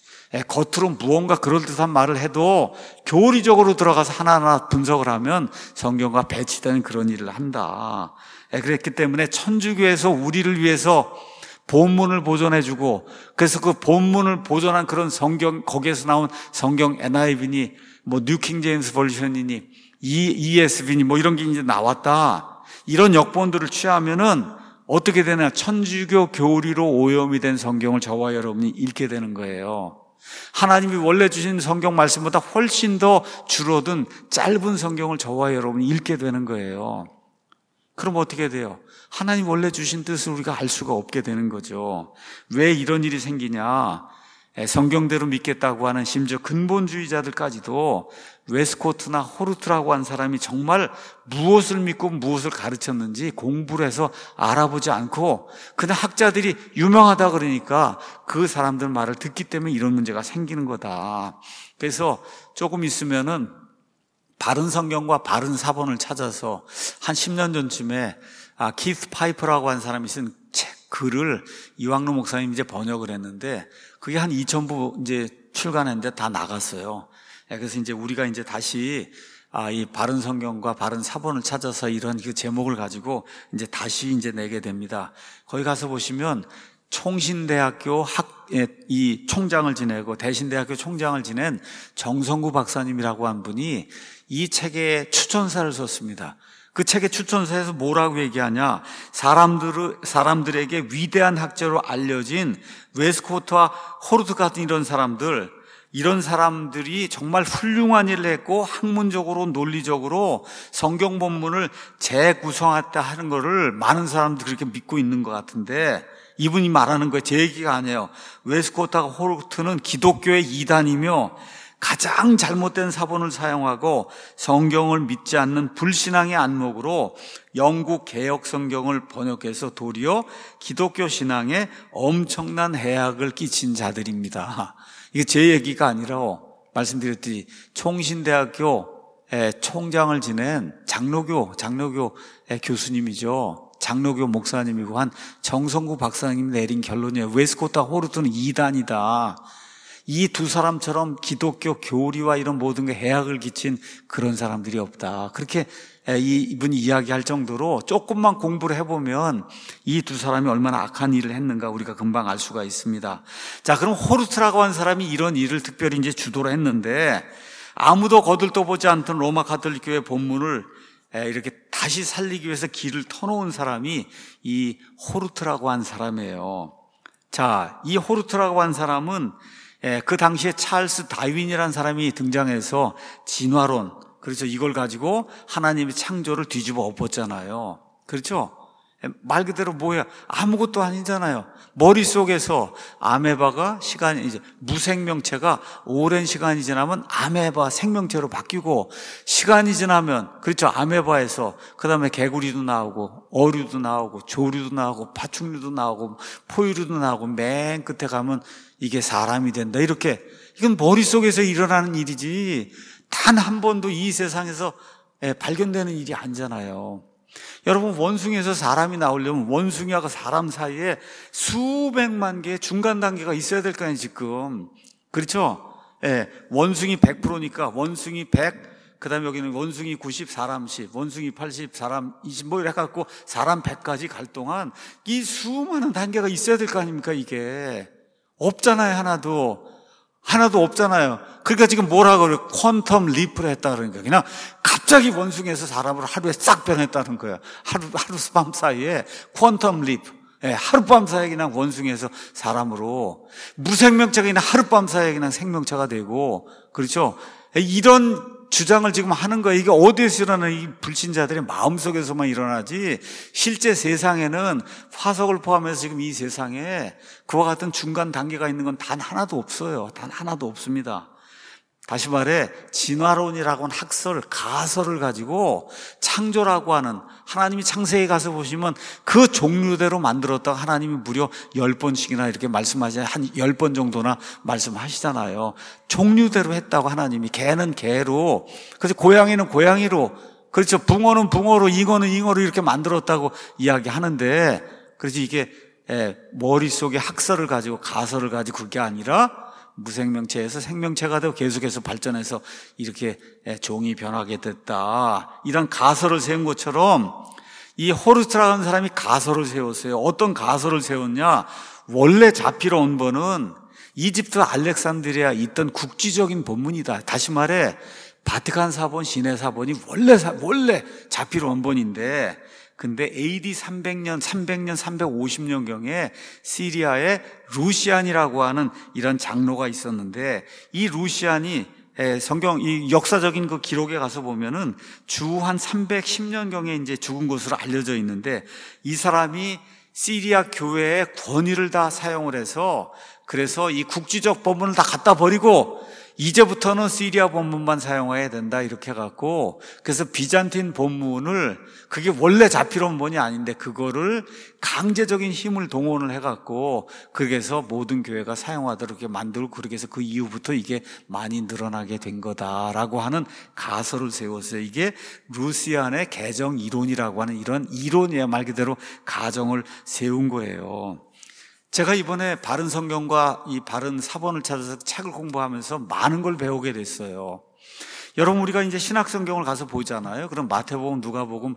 겉으로 무언가 그럴듯한 말을 해도 교리적으로 들어가서 하나하나 분석을 하면 성경과 배치되는 그런 일을 한다. 그랬기 때문에 천주교에서 우리를 위해서 본문을 보존해주고, 그래서 그 본문을 보존한 그런 성경, 거기에서 나온 성경 NIV니, 뉴 킹 제임스 버전이니, ESV니, 이런 게 이제 나왔다. 이런 역본들을 취하면은 어떻게 되나, 천주교 교리로 오염이 된 성경을 저와 여러분이 읽게 되는 거예요. 하나님이 원래 주신 성경 말씀보다 훨씬 더 줄어든 짧은 성경을 저와 여러분이 읽게 되는 거예요. 그럼 어떻게 돼요? 하나님 원래 주신 뜻을 우리가 알 수가 없게 되는 거죠. 왜 이런 일이 생기냐? 성경대로 믿겠다고 하는 심지어 근본주의자들까지도 웨스코트나 호르트라고 한 사람이 정말 무엇을 믿고 무엇을 가르쳤는지 공부를 해서 알아보지 않고 그냥 학자들이 유명하다 그러니까 그 사람들 말을 듣기 때문에 이런 문제가 생기는 거다. 그래서 조금 있으면은 바른 성경과 바른 사본을 찾아서 한 10년 전쯤에 키스 파이퍼라고 한 사람이 쓴 글을 이왕로 목사님이 이제 번역을 했는데 그게 한 2,000부 이제 출간했는데 다 나갔어요. 그래서 이제 우리가 이제 다시 이 바른 성경과 바른 사본을 찾아서 이런 그 제목을 가지고 이제 다시 이제 내게 됩니다. 거기 가서 보시면 총신대학교 이 총장을 지내고 대신대학교 총장을 지낸 정성구 박사님이라고 한 분이 이 책에 추천사를 썼습니다. 그 책의 추천서에서 뭐라고 얘기하냐? 사람들에게 위대한 학자로 알려진 웨스코트와 호르트 같은 이런 사람들이 정말 훌륭한 일을 했고 학문적으로 논리적으로 성경 본문을 재구성했다 하는 거를 많은 사람들이 그렇게 믿고 있는 것 같은데 이분이 말하는 거예요. 제 얘기가 아니에요. 웨스코트와 호르트는 기독교의 이단이며 가장 잘못된 사본을 사용하고 성경을 믿지 않는 불신앙의 안목으로 영국 개역 성경을 번역해서 도리어 기독교 신앙에 엄청난 해악을 끼친 자들입니다. 이게 제 얘기가 아니라 말씀드렸듯이 총신대학교 총장을 지낸 장로교 교수님이죠. 장로교 목사님이고 한 정성구 박사님이 내린 결론이에요. 웨스코트와 호르트는 이단이다. 이 두 사람처럼 기독교 교리와 이런 모든 게 해악을 끼친 그런 사람들이 없다. 그렇게 이분이 이야기할 정도로 조금만 공부를 해보면 이 두 사람이 얼마나 악한 일을 했는가 우리가 금방 알 수가 있습니다. 자, 그럼 호르트라고 한 사람이 이런 일을 특별히 이제 주도를 했는데 아무도 거들떠보지 않던 로마 가톨릭 교회 본문을 이렇게 다시 살리기 위해서 길을 터놓은 사람이 이 호르트라고 한 사람이에요. 자, 이 호르트라고 한 사람은 그 당시에 찰스 다윈이라는 사람이 등장해서 진화론, 그렇죠. 이걸 가지고 하나님의 창조를 뒤집어 엎었잖아요. 그렇죠. 말 그대로 뭐야? 아무것도 아니잖아요. 머릿속에서 아메바가 무생명체가 오랜 시간이 지나면 아메바 생명체로 바뀌고 시간이 지나면 그렇죠. 아메바에서 그다음에 개구리도 나오고 어류도 나오고 조류도 나오고 파충류도 나오고 포유류도 나오고 맨 끝에 가면 이게 사람이 된다. 이렇게 이건 머릿속에서 일어나는 일이지 단 한 번도 이 세상에서 발견되는 일이 아니잖아요. 여러분 원숭이에서 사람이 나오려면 원숭이하고 사람 사이에 수백만 개의 중간 단계가 있어야 될 거 아니에요 지금. 그렇죠? 원숭이 100%니까 원숭이 100, 그 다음에 여기는 원숭이 90, 사람 10, 원숭이 80, 사람 20 뭐 이렇게 갖고 사람 100까지 갈 동안 이 수많은 단계가 있어야 될 거 아닙니까 이게. 없잖아요 하나도 없잖아요. 그러니까 지금 뭐라 그래요? 퀀텀 리프를 했다 그러니까 그냥 갑자기 원숭이에서 사람으로 하루에 싹 변했다는 거야. 하룻밤 사이에 퀀텀 리프. 하룻밤 사이에 그냥 원숭이에서 사람으로 무생명체가 그냥 하룻밤 사이에 그냥 생명체가 되고 그렇죠? 이런 주장을 지금 하는 거예요. 이게 어디에서 일어나는 이 불신자들의 마음속에서만 일어나지 실제 세상에는 화석을 포함해서 지금 이 세상에 그와 같은 중간 단계가 있는 건 단 하나도 없어요. 단 하나도 없습니다. 다시 말해 진화론이라고 하는 가설을 가지고 창조라고 하는 하나님이 창세기에 가서 보시면 그 종류대로 만들었다가 하나님이 무려 10번씩이나 이렇게 말씀하시잖아요. 한 10번 정도나 말씀하시잖아요. 종류대로 했다고 하나님이. 개는 개로, 그래서 고양이는 고양이로, 그렇죠. 붕어는 붕어로, 잉어는 잉어로 이렇게 만들었다고 이야기하는데 그래서 이게 머릿속에 학설을 가지고 가설을 가지고 그게 아니라 무생명체에서 생명체가 되고 계속해서 발전해서 이렇게 종이 변하게 됐다. 이런 가설을 세운 것처럼 이 호르트라는 사람이 가설을 세웠어요. 어떤 가설을 세웠냐? 원래 자피로 원본은 이집트 알렉산드리아에 있던 국지적인 본문이다. 다시 말해 바티칸 사본, 시내 사본이 원래 자피로 원본인데 근데 AD 300년, 350년경에 시리아에 루시안이라고 하는 이런 장로가 있었는데 이 루시안이 성경 이 역사적인 그 기록에 가서 보면은 주 한 310년경에 이제 죽은 것으로 알려져 있는데 이 사람이 시리아 교회의 권위를 다 사용을 해서 그래서 이 국지적 본문을 다 갖다 버리고 이제부터는 시리아 본문만 사용해야 된다 이렇게 해갖고, 그래서 비잔틴 본문을, 그게 원래 자필 원본이 아닌데 그거를 강제적인 힘을 동원을 해갖고 그래서 모든 교회가 사용하도록 이렇게 만들고, 그렇게 해서 그 이후부터 이게 많이 늘어나게 된 거다라고 하는 가설을 세웠어요. 이게 루시안의 개정 이론이라고 하는 이런 이론이야, 말 그대로 가정을 세운 거예요. 제가 이번에 바른 성경과 이 바른 사본을 찾아서 책을 공부하면서 많은 걸 배우게 됐어요. 여러분, 우리가 이제 신약 성경을 가서 보잖아요. 그럼 마태복음, 누가복음,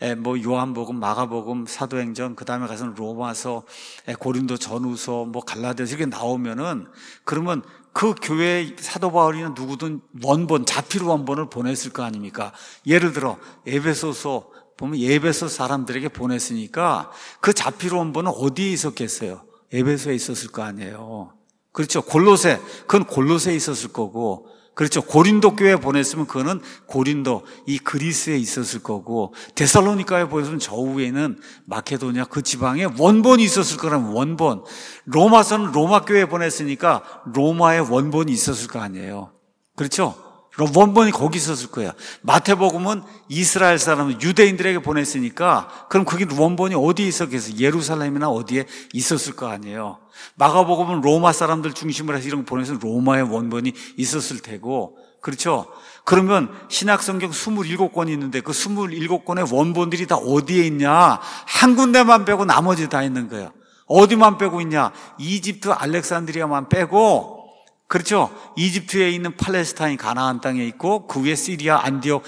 요한복음, 마가복음, 사도행전, 그 다음에 가서는 로마서, 고린도 전후서, 갈라디아서 이렇게 나오면은, 그러면 그 교회 사도 바울이나 누구든 원본, 자필 원본을 보냈을 거 아닙니까? 예를 들어 에베소서 보면 에베소 사람들에게 보냈으니까 그 자필 원본은 어디에 있었겠어요? 에베소에 있었을 거 아니에요. 그렇죠. 골로새, 그건 골로새에 있었을 거고, 그렇죠. 고린도 교회에 보냈으면 그거는 고린도, 이 그리스에 있었을 거고, 데살로니가에 보냈으면 저 위에는 마케도니아 그 지방에 원본이 있었을 거라면 원본. 로마서는 로마 교회에 보냈으니까 로마에 원본이 있었을 거 아니에요. 그렇죠. 원본이 거기 있었을 거예요. 마태복음은 이스라엘 사람, 유대인들에게 보냈으니까 그럼 그게 원본이 어디에 있었겠어요? 예루살렘이나 어디에 있었을 거 아니에요. 마가복음은 로마 사람들 중심으로 해서 이런 거 보내서 로마의 원본이 있었을 테고, 그렇죠? 그러면 신약성경 27권이 있는데 그 27권의 원본들이 다 어디에 있냐? 한 군데만 빼고 나머지 다 있는 거예요. 어디만 빼고 있냐? 이집트 알렉산드리아만 빼고, 그렇죠. 이집트에 있는 팔레스타인 가나안 땅에 있고, 그 위에 시리아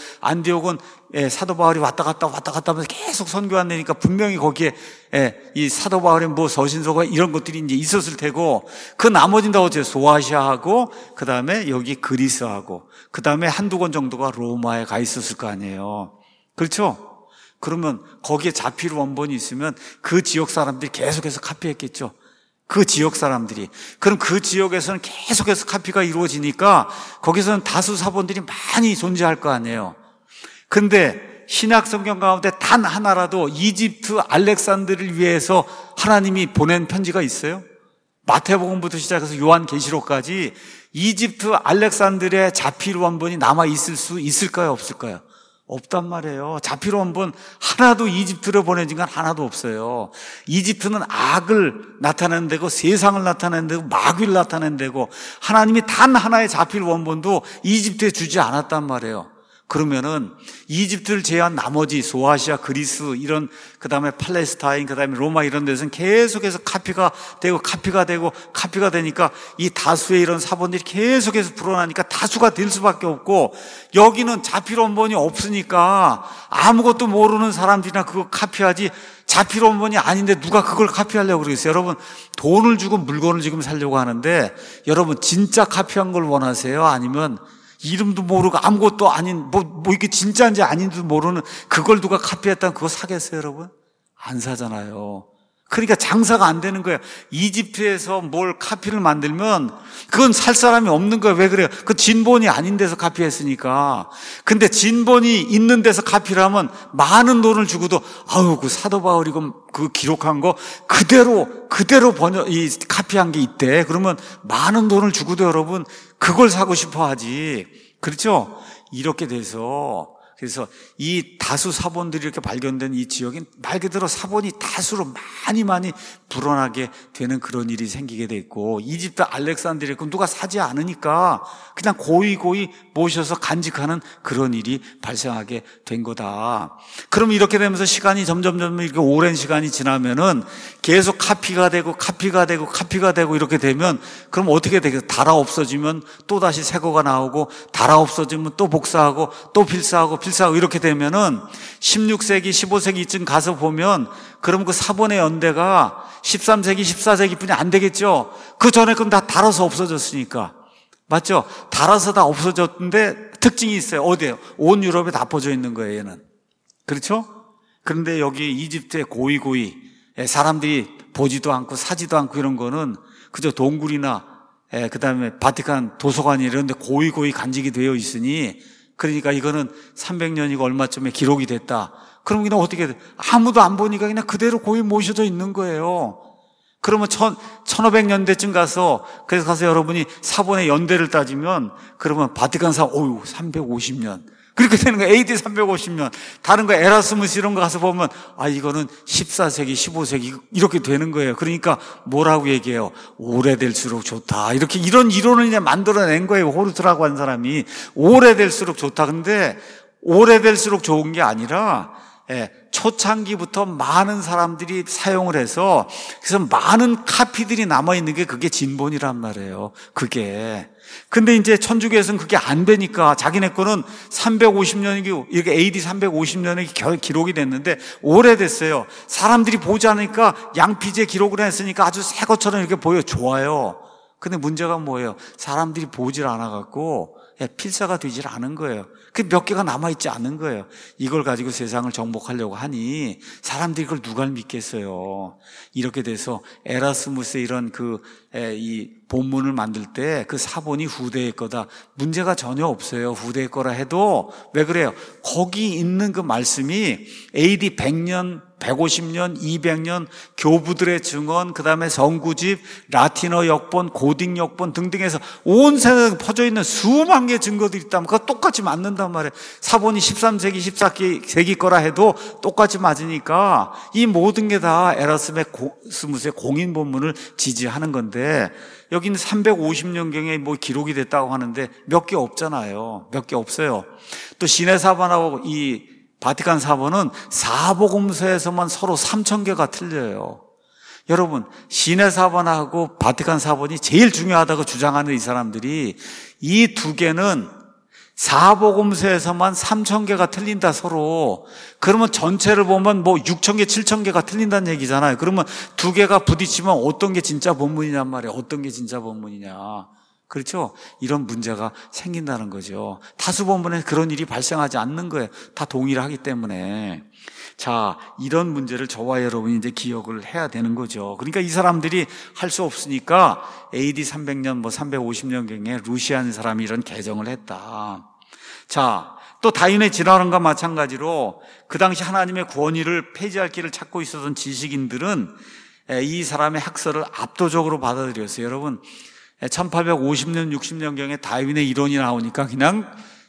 안디옥은 사도 바울이 왔다 갔다 하면서 계속 선교한 데니까 분명히 거기에 이 사도 바울의 서신서가 이런 것들이 이제 있었을 테고, 그 나머지는 다 어째요? 소아시아하고, 그 다음에 여기 그리스하고, 그 다음에 한두 권 정도가 로마에 가 있었을 거 아니에요. 그렇죠. 그러면 거기에 자필 원본이 있으면 그 지역 사람들이 계속해서 카피했겠죠. 그 지역 사람들이. 그럼 그 지역에서는 계속해서 카피가 이루어지니까 거기서는 다수 사본들이 많이 존재할 거 아니에요. 그런데 신약 성경 가운데 단 하나라도 이집트 알렉산드를 위해서 하나님이 보낸 편지가 있어요? 마태복음부터 시작해서 요한계시록까지 이집트 알렉산드리아의 자필 원본이 남아 있을 수 있을까요? 없을까요? 없단 말이에요. 자필 원본 하나도 이집트로 보내진 건 하나도 없어요. 이집트는 악을 나타내는 데고 세상을 나타내는 데고 마귀를 나타내는 데고, 하나님이 단 하나의 자필 원본도 이집트에 주지 않았단 말이에요. 그러면은 이집트를 제외한 나머지 소아시아, 그리스 이런, 그 다음에 팔레스타인, 그 다음에 로마 이런 데서는 계속해서 카피가 되니까 이 다수의 이런 사본들이 계속해서 불어나니까 다수가 될 수밖에 없고, 여기는 자필 원본이 없으니까 아무것도 모르는 사람들이나 그거 카피하지, 자필 원본이 아닌데 누가 그걸 카피하려고 그러겠어요? 여러분, 돈을 주고 물건을 지금 사려고 하는데, 여러분 진짜 카피한 걸 원하세요? 아니면 이름도 모르고 아무것도 아닌 이게 진짜인지 아닌지도 모르는 그걸 누가 카피했다면 그거 사겠어요, 여러분? 안 사잖아요. 그러니까 장사가 안 되는 거예요. 이집트에서 뭘 카피를 만들면 그건 살 사람이 없는 거예요. 왜 그래요? 그 진본이 아닌 데서 카피했으니까. 근데 진본이 있는 데서 카피를 하면 많은 돈을 주고도, 그 사도 바울이 그 기록한 거 그대로 카피한 게 있대. 그러면 많은 돈을 주고도 여러분 그걸 사고 싶어 하지. 그렇죠? 이렇게 돼서, 그래서 이 다수 사본들이 이렇게 발견된 이 지역엔 말 그대로 사본이 다수로 많이 불어나게 되는 그런 일이 생기게 돼 있고, 이집트 알렉산드리아 누가 사지 않으니까 그냥 고이 모셔서 간직하는 그런 일이 발생하게 된 거다. 그럼 이렇게 되면서 시간이 점점 이렇게 오랜 시간이 지나면은 계속 카피가 되고 이렇게 되면, 그럼 어떻게 되겠어요? 달아 없어지면 또 다시 새 거가 나오고, 달아 없어지면 또 복사하고 또 필사하고 이렇게 되면은 16세기, 15세기쯤 가서 보면, 그럼 그 사본의 연대가 13세기, 14세기뿐이 안 되겠죠? 그 전에 그럼 다 달아서 없어졌으니까. 맞죠? 달아서 다 없어졌는데 특징이 있어요. 어디에요? 온 유럽에 다 퍼져 있는 거예요, 얘는. 그렇죠? 그런데 여기 이집트의 고이 사람들이 보지도 않고 사지도 않고 이런 거는 그저 동굴이나 그 다음에 바티칸 도서관이 이런 데 고이 간직이 되어 있으니, 그러니까 이거는 300년이고 얼마쯤에 기록이 됐다. 그럼 그냥 어떻게 돼? 아무도 안 보니까 그냥 그대로 고이 모셔져 있는 거예요. 그러면 1500년대쯤 가서, 그래서 가서 여러분이 사본의 연대를 따지면, 그러면 바티칸 사본, 350년. 그렇게 되는 거예요. AD 350년. 다른 거 에라스무스 이런 거 가서 보면, 이거는 14세기, 15세기, 이렇게 되는 거예요. 그러니까 뭐라고 얘기해요? 오래될수록 좋다. 이렇게 이런 이론을 이제 만들어낸 거예요. 호르트라고 하는 사람이. 오래될수록 좋다. 근데, 오래될수록 좋은 게 아니라, 초창기부터 많은 사람들이 사용을 해서 그래서 많은 카피들이 남아있는 게 그게 진본이란 말이에요. 그게. 근데 이제 천주교에서는 그게 안 되니까 자기네 거는 350년이고 이렇게 AD 350년에 기록이 됐는데 오래됐어요. 사람들이 보지 않으니까 양피지에 기록을 했으니까 아주 새 것처럼 이렇게 보여. 좋아요. 근데 문제가 뭐예요? 사람들이 보질 않아갖고 필사가 되질 않은 거예요. 그 몇 개가 남아있지 않은 거예요. 이걸 가지고 세상을 정복하려고 하니 사람들이 그걸 누가 믿겠어요. 이렇게 돼서 에라스무스의 이런 이 본문을 만들 때 그 사본이 후대의 거다. 문제가 전혀 없어요. 후대의 거라 해도 왜 그래요? 거기 있는 그 말씀이 AD 100년 150년, 200년 교부들의 증언, 그 다음에 성구집, 라틴어 역본, 고딕 역본 등등해서 온 세상에 퍼져 있는 수만 개의 증거들이 있다면 그거 똑같이 맞는단 말이에요. 사본이 13세기, 14세기 거라 해도 똑같이 맞으니까 이 모든 게 다 에라스무스의 공인 본문을 지지하는 건데 여기는 350년경에 뭐 기록이 됐다고 하는데 몇 개 없잖아요. 몇 개 없어요. 또 시내 사본하고 이 바티칸 사본은 사복음서에서만 서로 3000개가 틀려요. 여러분, 시내 사본하고 바티칸 사본이 제일 중요하다고 주장하는 이 사람들이 이 두 개는 사복음서에서만 3000개가 틀린다 서로. 그러면 전체를 보면 뭐 6000개, 7000개가 틀린다는 얘기잖아요. 그러면 두 개가 부딪히면 어떤 게 진짜 본문이냔 말이에요. 어떤 게 진짜 본문이냐. 그렇죠? 이런 문제가 생긴다는 거죠. 다수 본문에 그런 일이 발생하지 않는 거예요. 다 동일하기 때문에. 자, 이런 문제를 저와 여러분이 이제 기억을 해야 되는 거죠. 그러니까 이 사람들이 할 수 없으니까 AD 300년, 뭐 350년경에 루시안 사람이 이런 개정을 했다. 자, 또 다윈의 진화론과 마찬가지로 그 당시 하나님의 구원의를 폐지할 길을 찾고 있었던 지식인들은 이 사람의 학설을 압도적으로 받아들였어요. 여러분, 1850년, 60년경에 다윈의 이론이 나오니까 그냥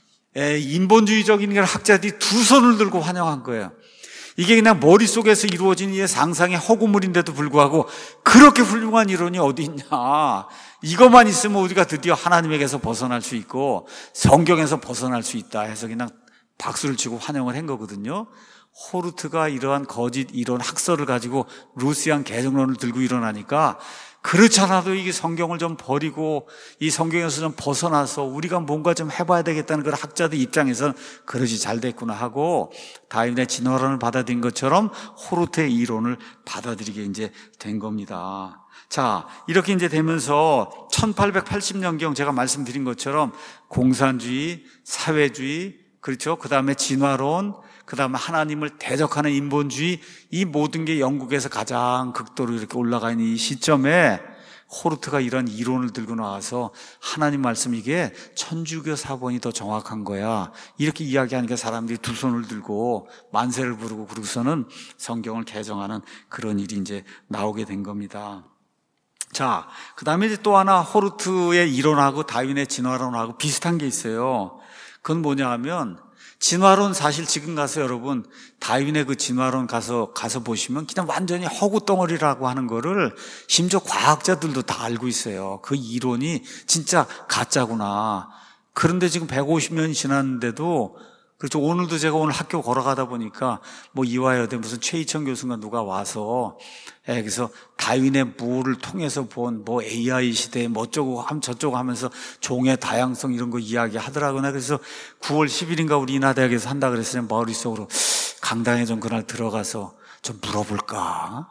인본주의적인 학자들이 두 손을 들고 환영한 거예요. 이게 그냥 머릿속에서 이루어진 이 상상의 허구물인데도 불구하고 그렇게 훌륭한 이론이 어디 있냐. 이것만 있으면 우리가 드디어 하나님에게서 벗어날 수 있고 성경에서 벗어날 수 있다 해서 그냥 박수를 치고 환영을 한 거거든요. 호르트가 이러한 거짓 이론 학설을 가지고 루시안 개정론을 들고 일어나니까 그렇지 않아도 이게 성경을 좀 버리고 이 성경에서 좀 벗어나서 우리가 뭔가 좀 해봐야 되겠다는 그런 학자들 입장에서는 그릇이 잘 됐구나 하고 다윈의 진화론을 받아들인 것처럼 호르트의 이론을 받아들이게 이제 된 겁니다. 자, 이렇게 이제 되면서 1880년경 제가 말씀드린 것처럼 공산주의, 사회주의, 그렇죠? 그 다음에 진화론, 그 다음에 하나님을 대적하는 인본주의, 이 모든 게 영국에서 가장 극도로 이렇게 올라가 있는 이 시점에 호르트가 이런 이론을 들고 나와서 하나님 말씀 이게 천주교 사본이 더 정확한 거야. 이렇게 이야기하니까 사람들이 두 손을 들고 만세를 부르고 그러고서는 성경을 개정하는 그런 일이 이제 나오게 된 겁니다. 자, 그 다음에 이제 또 하나 호르트의 이론하고 다윈의 진화론하고 비슷한 게 있어요. 그건 뭐냐 하면 진화론 사실 지금 가서 여러분 다윈의 그 진화론 가서 보시면 그냥 완전히 허구덩어리라고 하는 거를 심지어 과학자들도 다 알고 있어요. 그 이론이 진짜 가짜구나. 그런데 지금 150년이 지났는데도 그렇죠. 오늘도 제가 오늘 학교 걸어가다 보니까 뭐 이화여대 무슨 최희천 교수가 누가 와서 그래서 다윈의 무를 통해서 본 뭐 AI 시대에 뭐 어쩌고 저쩌고 하면서 종의 다양성 이런 거 이야기하더라고요. 그래서 9월 10일인가 우리 인하대학에서 한다 그랬으니 머릿속으로 강당에 좀 그날 들어가서 좀 물어볼까.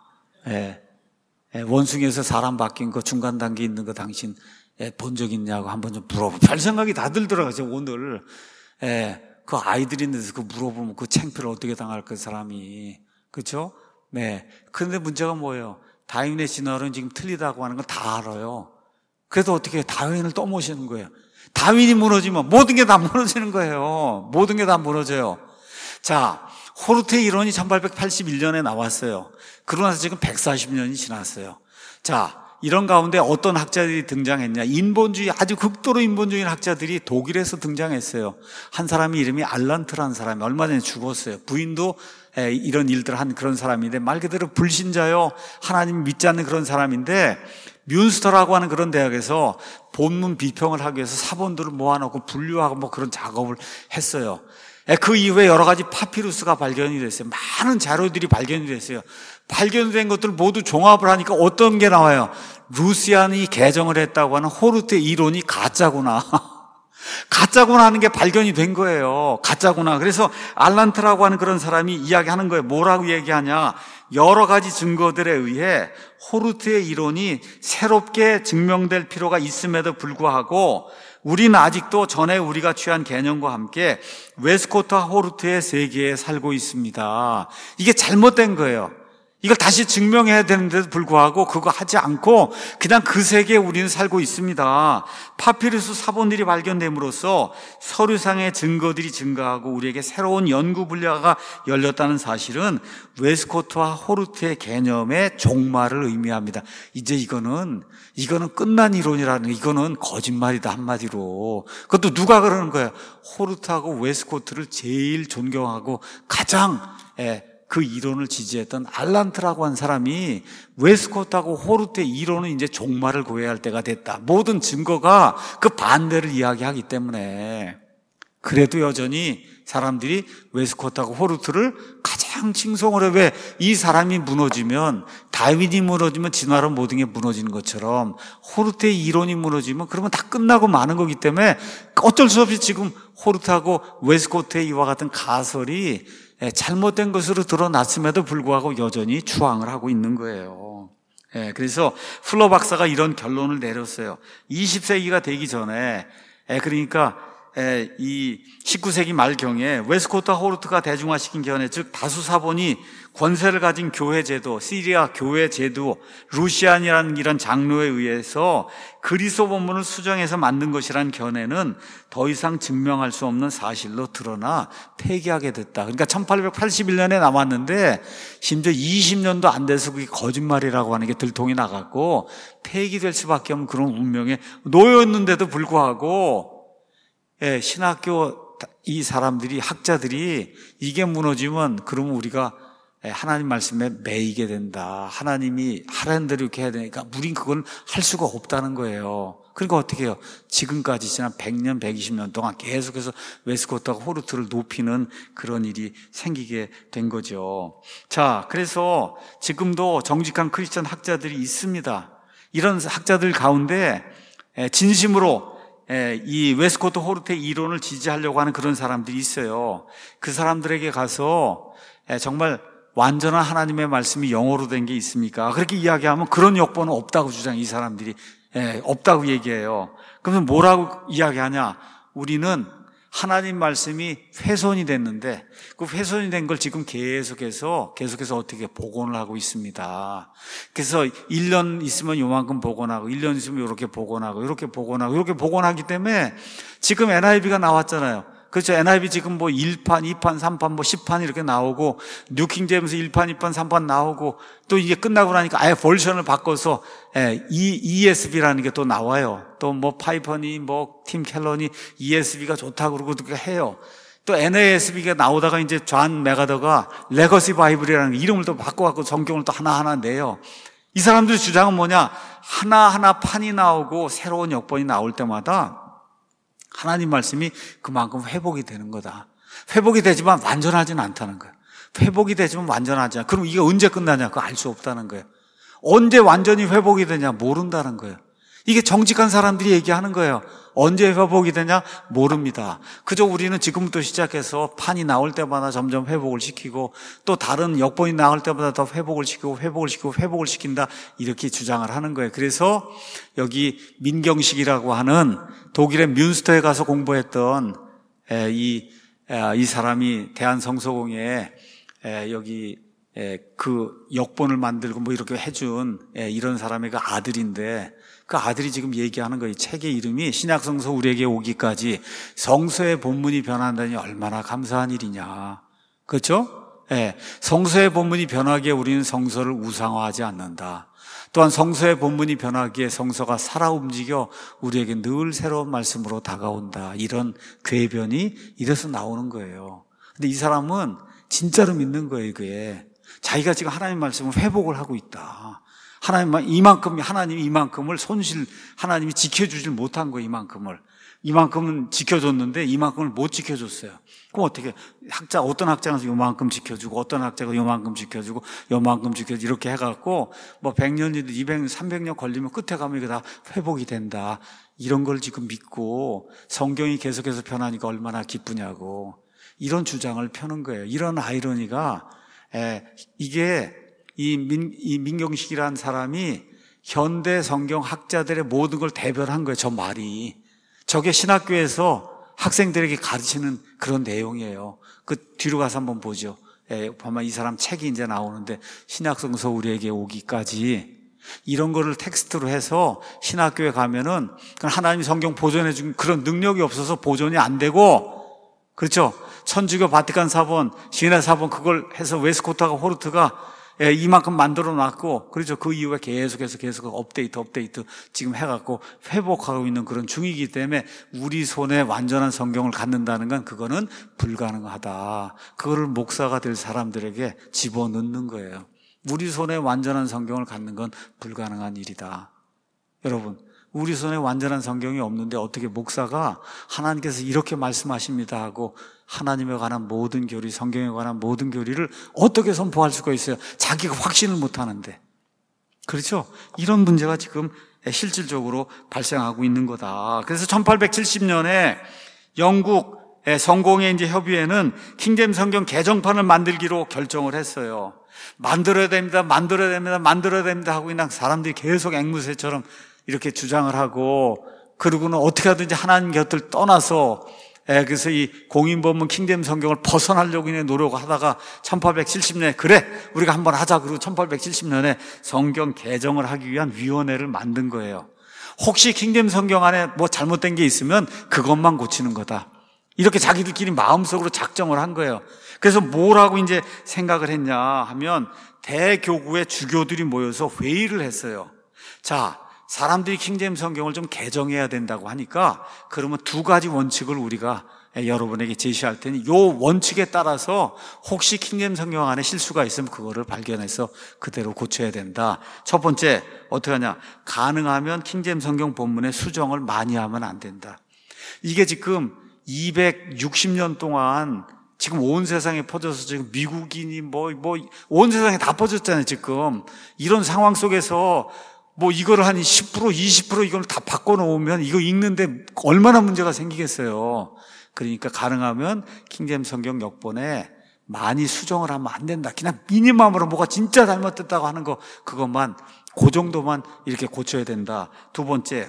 원숭이에서 사람 바뀐 거 중간 단계 있는 거 당신 본 적 있냐고 한번 좀 물어볼. 별 생각이 다 들더라고요. 오늘 그 아이들이 있는데서 그 물어보면 그 창피를 어떻게 당할 그 사람이. 그렇죠? 네. 그런데 문제가 뭐예요? 다윈의 진화론은 지금 틀리다고 하는 건 다 알아요. 그래도 어떻게 다윈을 떠모시는 거예요? 다윈이 무너지면 모든 게 다 무너지는 거예요. 모든 게 다 무너져요. 자, 호르트의 이론이 1881년에 나왔어요. 그러고 나서 지금 140년이 지났어요. 자, 이런 가운데 어떤 학자들이 등장했냐? 인본주의, 아주 극도로 인본주의인 학자들이 독일에서 등장했어요. 한 사람이 이름이 알란트라는 사람이 얼마 전에 죽었어요. 부인도 이런 일들을 한 그런 사람인데, 말 그대로 불신자요, 하나님 믿지 않는 그런 사람인데, 뮌스터라고 하는 그런 대학에서 본문 비평을 하기 위해서 사본들을 모아놓고 분류하고 뭐 그런 작업을 했어요. 그 이후에 여러 가지 파피루스가 발견이 됐어요. 많은 자료들이 발견이 됐어요. 발견된 것들 모두 종합을 하니까 어떤 게 나와요? 루시안이 개정을 했다고 하는 호르트의 이론이 가짜구나. 가짜구나 하는 게 발견이 된 거예요. 가짜구나. 그래서 알란트라고 하는 그런 사람이 이야기하는 거예요. 뭐라고 얘기하냐? 여러 가지 증거들에 의해 호르트의 이론이 새롭게 증명될 필요가 있음에도 불구하고 우리는 아직도 전에 우리가 취한 개념과 함께 웨스코트와 호르트의 세계에 살고 있습니다. 이게 잘못된 거예요. 이걸 다시 증명해야 되는데도 불구하고 그거 하지 않고 그냥 그 세계에 우리는 살고 있습니다. 파피루스 사본들이 발견됨으로써 서류상의 증거들이 증가하고 우리에게 새로운 연구 분야가 열렸다는 사실은 웨스코트와 호르트의 개념의 종말을 의미합니다. 이제 이거는 끝난 이론이라는, 이거는 거짓말이다, 한마디로. 그것도 누가 그러는 거예요? 호르트하고 웨스코트를 제일 존경하고 가장 그 이론을 지지했던 알란트라고 한 사람이 웨스코트하고 호르트의 이론은 이제 종말을 고해야 할 때가 됐다. 모든 증거가 그 반대를 이야기하기 때문에. 그래도 여전히 사람들이 웨스코트하고 호르트를 가장 칭송을 해. 왜? 이 사람이 무너지면, 다윈이 무너지면 진화로 모든 게 무너지는 것처럼 호르트의 이론이 무너지면 그러면 다 끝나고 마는 거기 때문에 어쩔 수 없이 지금 호르트하고 웨스코트의 이와 같은 가설이 잘못된 것으로 드러났음에도 불구하고 여전히 추앙을 하고 있는 거예요. 그래서 플러 박사가 이런 결론을 내렸어요. 20세기가 되기 전에, 그러니까 이 19세기 말경에 웨스코트와 호르트가 대중화시킨 견해, 즉 다수 사본이 권세를 가진 교회 제도, 시리아 교회 제도, 루시안이라는 이런 장로에 의해서 그리스도 본문을 수정해서 만든 것이라는 견해는 더 이상 증명할 수 없는 사실로 드러나 폐기하게 됐다. 그러니까 1881년에 남았는데 심지어 20년도 안 돼서 그게 거짓말이라고 하는 게 들통이 나갔고 폐기될 수밖에 없는 그런 운명에 놓였는데도 불구하고 신학교 이 사람들이, 학자들이 이게 무너지면 그러면 우리가 하나님 말씀에 매이게 된다. 하나님이 하라는 대로 이렇게 해야 되니까 우린 그건 할 수가 없다는 거예요. 그러니까 어떻게 해요? 지금까지 지난 100년, 120년 동안 계속해서 웨스코트하고 호르트를 높이는 그런 일이 생기게 된 거죠. 자, 그래서 지금도 정직한 크리스천 학자들이 있습니다. 이런 학자들 가운데 진심으로 이 웨스코트 호르트의 이론을 지지하려고 하는 그런 사람들이 있어요. 그 사람들에게 가서 정말 완전한 하나님의 말씀이 영어로 된 게 있습니까? 그렇게 이야기하면 그런 역보는 없다고 주장해. 이 사람들이 없다고 얘기해요. 그러면 뭐라고 이야기하냐? 우리는 하나님 말씀이 훼손이 됐는데 그 훼손이 된 걸 지금 계속해서 어떻게 복원을 하고 있습니다. 그래서 1년 있으면 요만큼 복원하고 1년 있으면 이렇게 복원하고 이렇게 복원하고 이렇게 복원하기 때문에 지금 NIV가 나왔잖아요. 그렇죠. NIV 지금 뭐 1판, 2판, 3판, 뭐 10판 이렇게 나오고 뉴킹제임스 1판, 2판, 3판 나오고 또 이게 끝나고 나니까 아예 버전을 바꿔서 ESV라는 게 또 나와요. 또 뭐 파이퍼니 뭐 팀 켈런이 ESV가 좋다고 그러고 그렇게 해요. 또 NASB가 나오다가 이제 존 메가더가 레거시 바이블이라는 이름을 또 바꿔갖고 성경을 또 하나하나 내요. 이 사람들의 주장은 뭐냐? 하나하나 판이 나오고 새로운 역본이 나올 때마다 하나님 말씀이 그만큼 회복이 되는 거다. 회복이 되지만 완전하지는 않다는 거예요. 회복이 되지만 완전하지 않아. 그럼 이게 언제 끝나냐? 그거 알 수 없다는 거예요. 언제 완전히 회복이 되냐? 모른다는 거예요. 이게 정직한 사람들이 얘기하는 거예요. 언제 회복이 되냐? 모릅니다. 그저 우리는 지금부터 시작해서 판이 나올 때마다 점점 회복을 시키고 또 다른 역본이 나올 때마다 더 회복을 시킨다. 이렇게 주장을 하는 거예요. 그래서 여기 민경식이라고 하는 독일의 뮌스터에 가서 공부했던 이 사람이 대한성서공회에 여기 그 역본을 만들고 뭐 이렇게 해준 이런 사람의 그 아들인데 그 아들이 지금 얘기하는 거예요. 책의 이름이 신약성서 우리에게 오기까지 성서의 본문이 변한다니 얼마나 감사한 일이냐. 그렇죠? 성서의 본문이 변하기에 우리는 성서를 우상화하지 않는다. 또한 성서의 본문이 변하기에 성서가 살아 움직여 우리에게 늘 새로운 말씀으로 다가온다. 이런 궤변이 이래서 나오는 거예요. 근데 이 사람은 진짜로 믿는 거예요. 그게 자기가 지금 하나님 말씀을 회복을 하고 있다. 하나님이 이만큼을 하나님이 지켜주질 못한 거예요. 이만큼은 지켜줬는데 이만큼을 못 지켜줬어요. 그럼 어떻게 어떤 학자는 요만큼 지켜주고 어떤 학자가 요만큼 지켜주고 요만큼 지켜주고 이렇게 해갖고 뭐 100년이든 200년, 300년 걸리면 끝에 가면 이게 다 회복이 된다. 이런 걸 지금 믿고 성경이 계속해서 변하니까 얼마나 기쁘냐고 이런 주장을 펴는 거예요. 이런 아이러니가 이게 이 민경식이라는 사람이 현대 성경 학자들의 모든 걸 대변한 거예요. 저 말이. 저게 신학교에서 학생들에게 가르치는 그런 내용이에요. 그 뒤로 가서 한번 보죠. 보면 이 사람 책이 이제 나오는데 신약성서 우리에게 오기까지 이런 거를 텍스트로 해서 신학교에 가면은 하나님이 성경 보존해 준 그런 능력이 없어서 보존이 안 되고 그렇죠. 천주교 바티칸 사본, 시내 사본 그걸 해서 웨스코트하고 호르트가 이만큼 만들어 놨고, 그렇죠. 그 이후에 계속해서 업데이트 지금 해갖고 회복하고 있는 그런 중이기 때문에 우리 손에 완전한 성경을 갖는다는 건 그거는 불가능하다. 그거를 목사가 될 사람들에게 집어넣는 거예요. 우리 손에 완전한 성경을 갖는 건 불가능한 일이다. 여러분, 우리 손에 완전한 성경이 없는데 어떻게 목사가 하나님께서 이렇게 말씀하십니다 하고 하나님에 관한 모든 교리, 성경에 관한 모든 교리를 어떻게 선포할 수가 있어요? 자기가 확신을 못하는데. 그렇죠? 이런 문제가 지금 실질적으로 발생하고 있는 거다. 그래서 1870년에 영국 성공의 이제 협의회는 킹제임스 성경 개정판을 만들기로 결정을 했어요. 만들어야 됩니다 하고 그냥 사람들이 계속 앵무새처럼 이렇게 주장을 하고, 그러고는 어떻게 하든지 하나님 곁을 떠나서 그래서 이 공인본문 킹제임스 성경을 벗어나려고 그냥 노력하다가 1870년에 그래 우리가 한번 하자. 그리고 1870년에 성경 개정을 하기 위한 위원회를 만든 거예요. 혹시 킹제임스 성경 안에 뭐 잘못된 게 있으면 그것만 고치는 거다. 이렇게 자기들끼리 마음속으로 작정을 한 거예요. 그래서 뭐라고 이제 생각을 했냐 하면 대교구의 주교들이 모여서 회의를 했어요. 자, 사람들이 킹제임스 성경을 좀 개정해야 된다고 하니까 그러면 두 가지 원칙을 우리가 여러분에게 제시할 테니 요 원칙에 따라서 혹시 킹제임스 성경 안에 실수가 있으면 그거를 발견해서 그대로 고쳐야 된다. 첫 번째, 어떻게 하냐? 가능하면 킹제임스 성경 본문의 수정을 많이 하면 안 된다. 이게 지금 260년 동안 지금 온 세상에 퍼져서 지금 미국인이 온 세상에 다 퍼졌잖아요, 지금. 이런 상황 속에서 이거를 한 10%, 20% 이걸 다 바꿔놓으면 이거 읽는데 얼마나 문제가 생기겠어요. 그러니까 가능하면 킹제임스 성경 역본에 많이 수정을 하면 안 된다. 그냥 미니멈으로 뭐가 진짜 잘못됐다고 하는 거, 그것만, 그 정도만 이렇게 고쳐야 된다. 두 번째,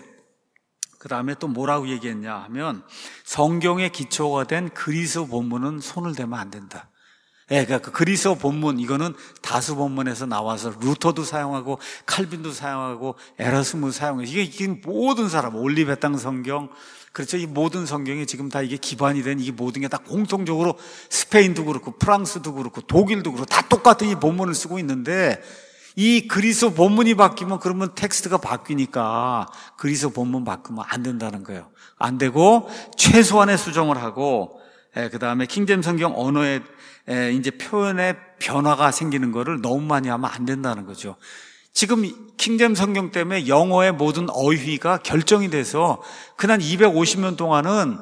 그 다음에 또 뭐라고 얘기했냐 하면 성경의 기초가 된 그리스 본문은 손을 대면 안 된다. 그러니까 그 그리스어 본문, 이거는 다수 본문에서 나와서 루터도 사용하고 칼빈도 사용하고 에라스무 사용하고 이게 모든 사람, 올리베땅 성경, 그렇죠. 이 모든 성경이 지금 다 이게 기반이 된 이 모든 게 다 공통적으로 스페인도 그렇고 프랑스도 그렇고 독일도 그렇고 다 똑같은 이 본문을 쓰고 있는데 이 그리스어 본문이 바뀌면 그러면 텍스트가 바뀌니까 그리스어 본문 바꾸면 안 된다는 거예요. 안 되고 최소한의 수정을 하고 그 다음에 킹제임스 성경 언어에 이제 표현의 변화가 생기는 거를 너무 많이 하면 안 된다는 거죠. 지금 킹제임스 성경 때문에 영어의 모든 어휘가 결정이 돼서 그냥 250년 동안은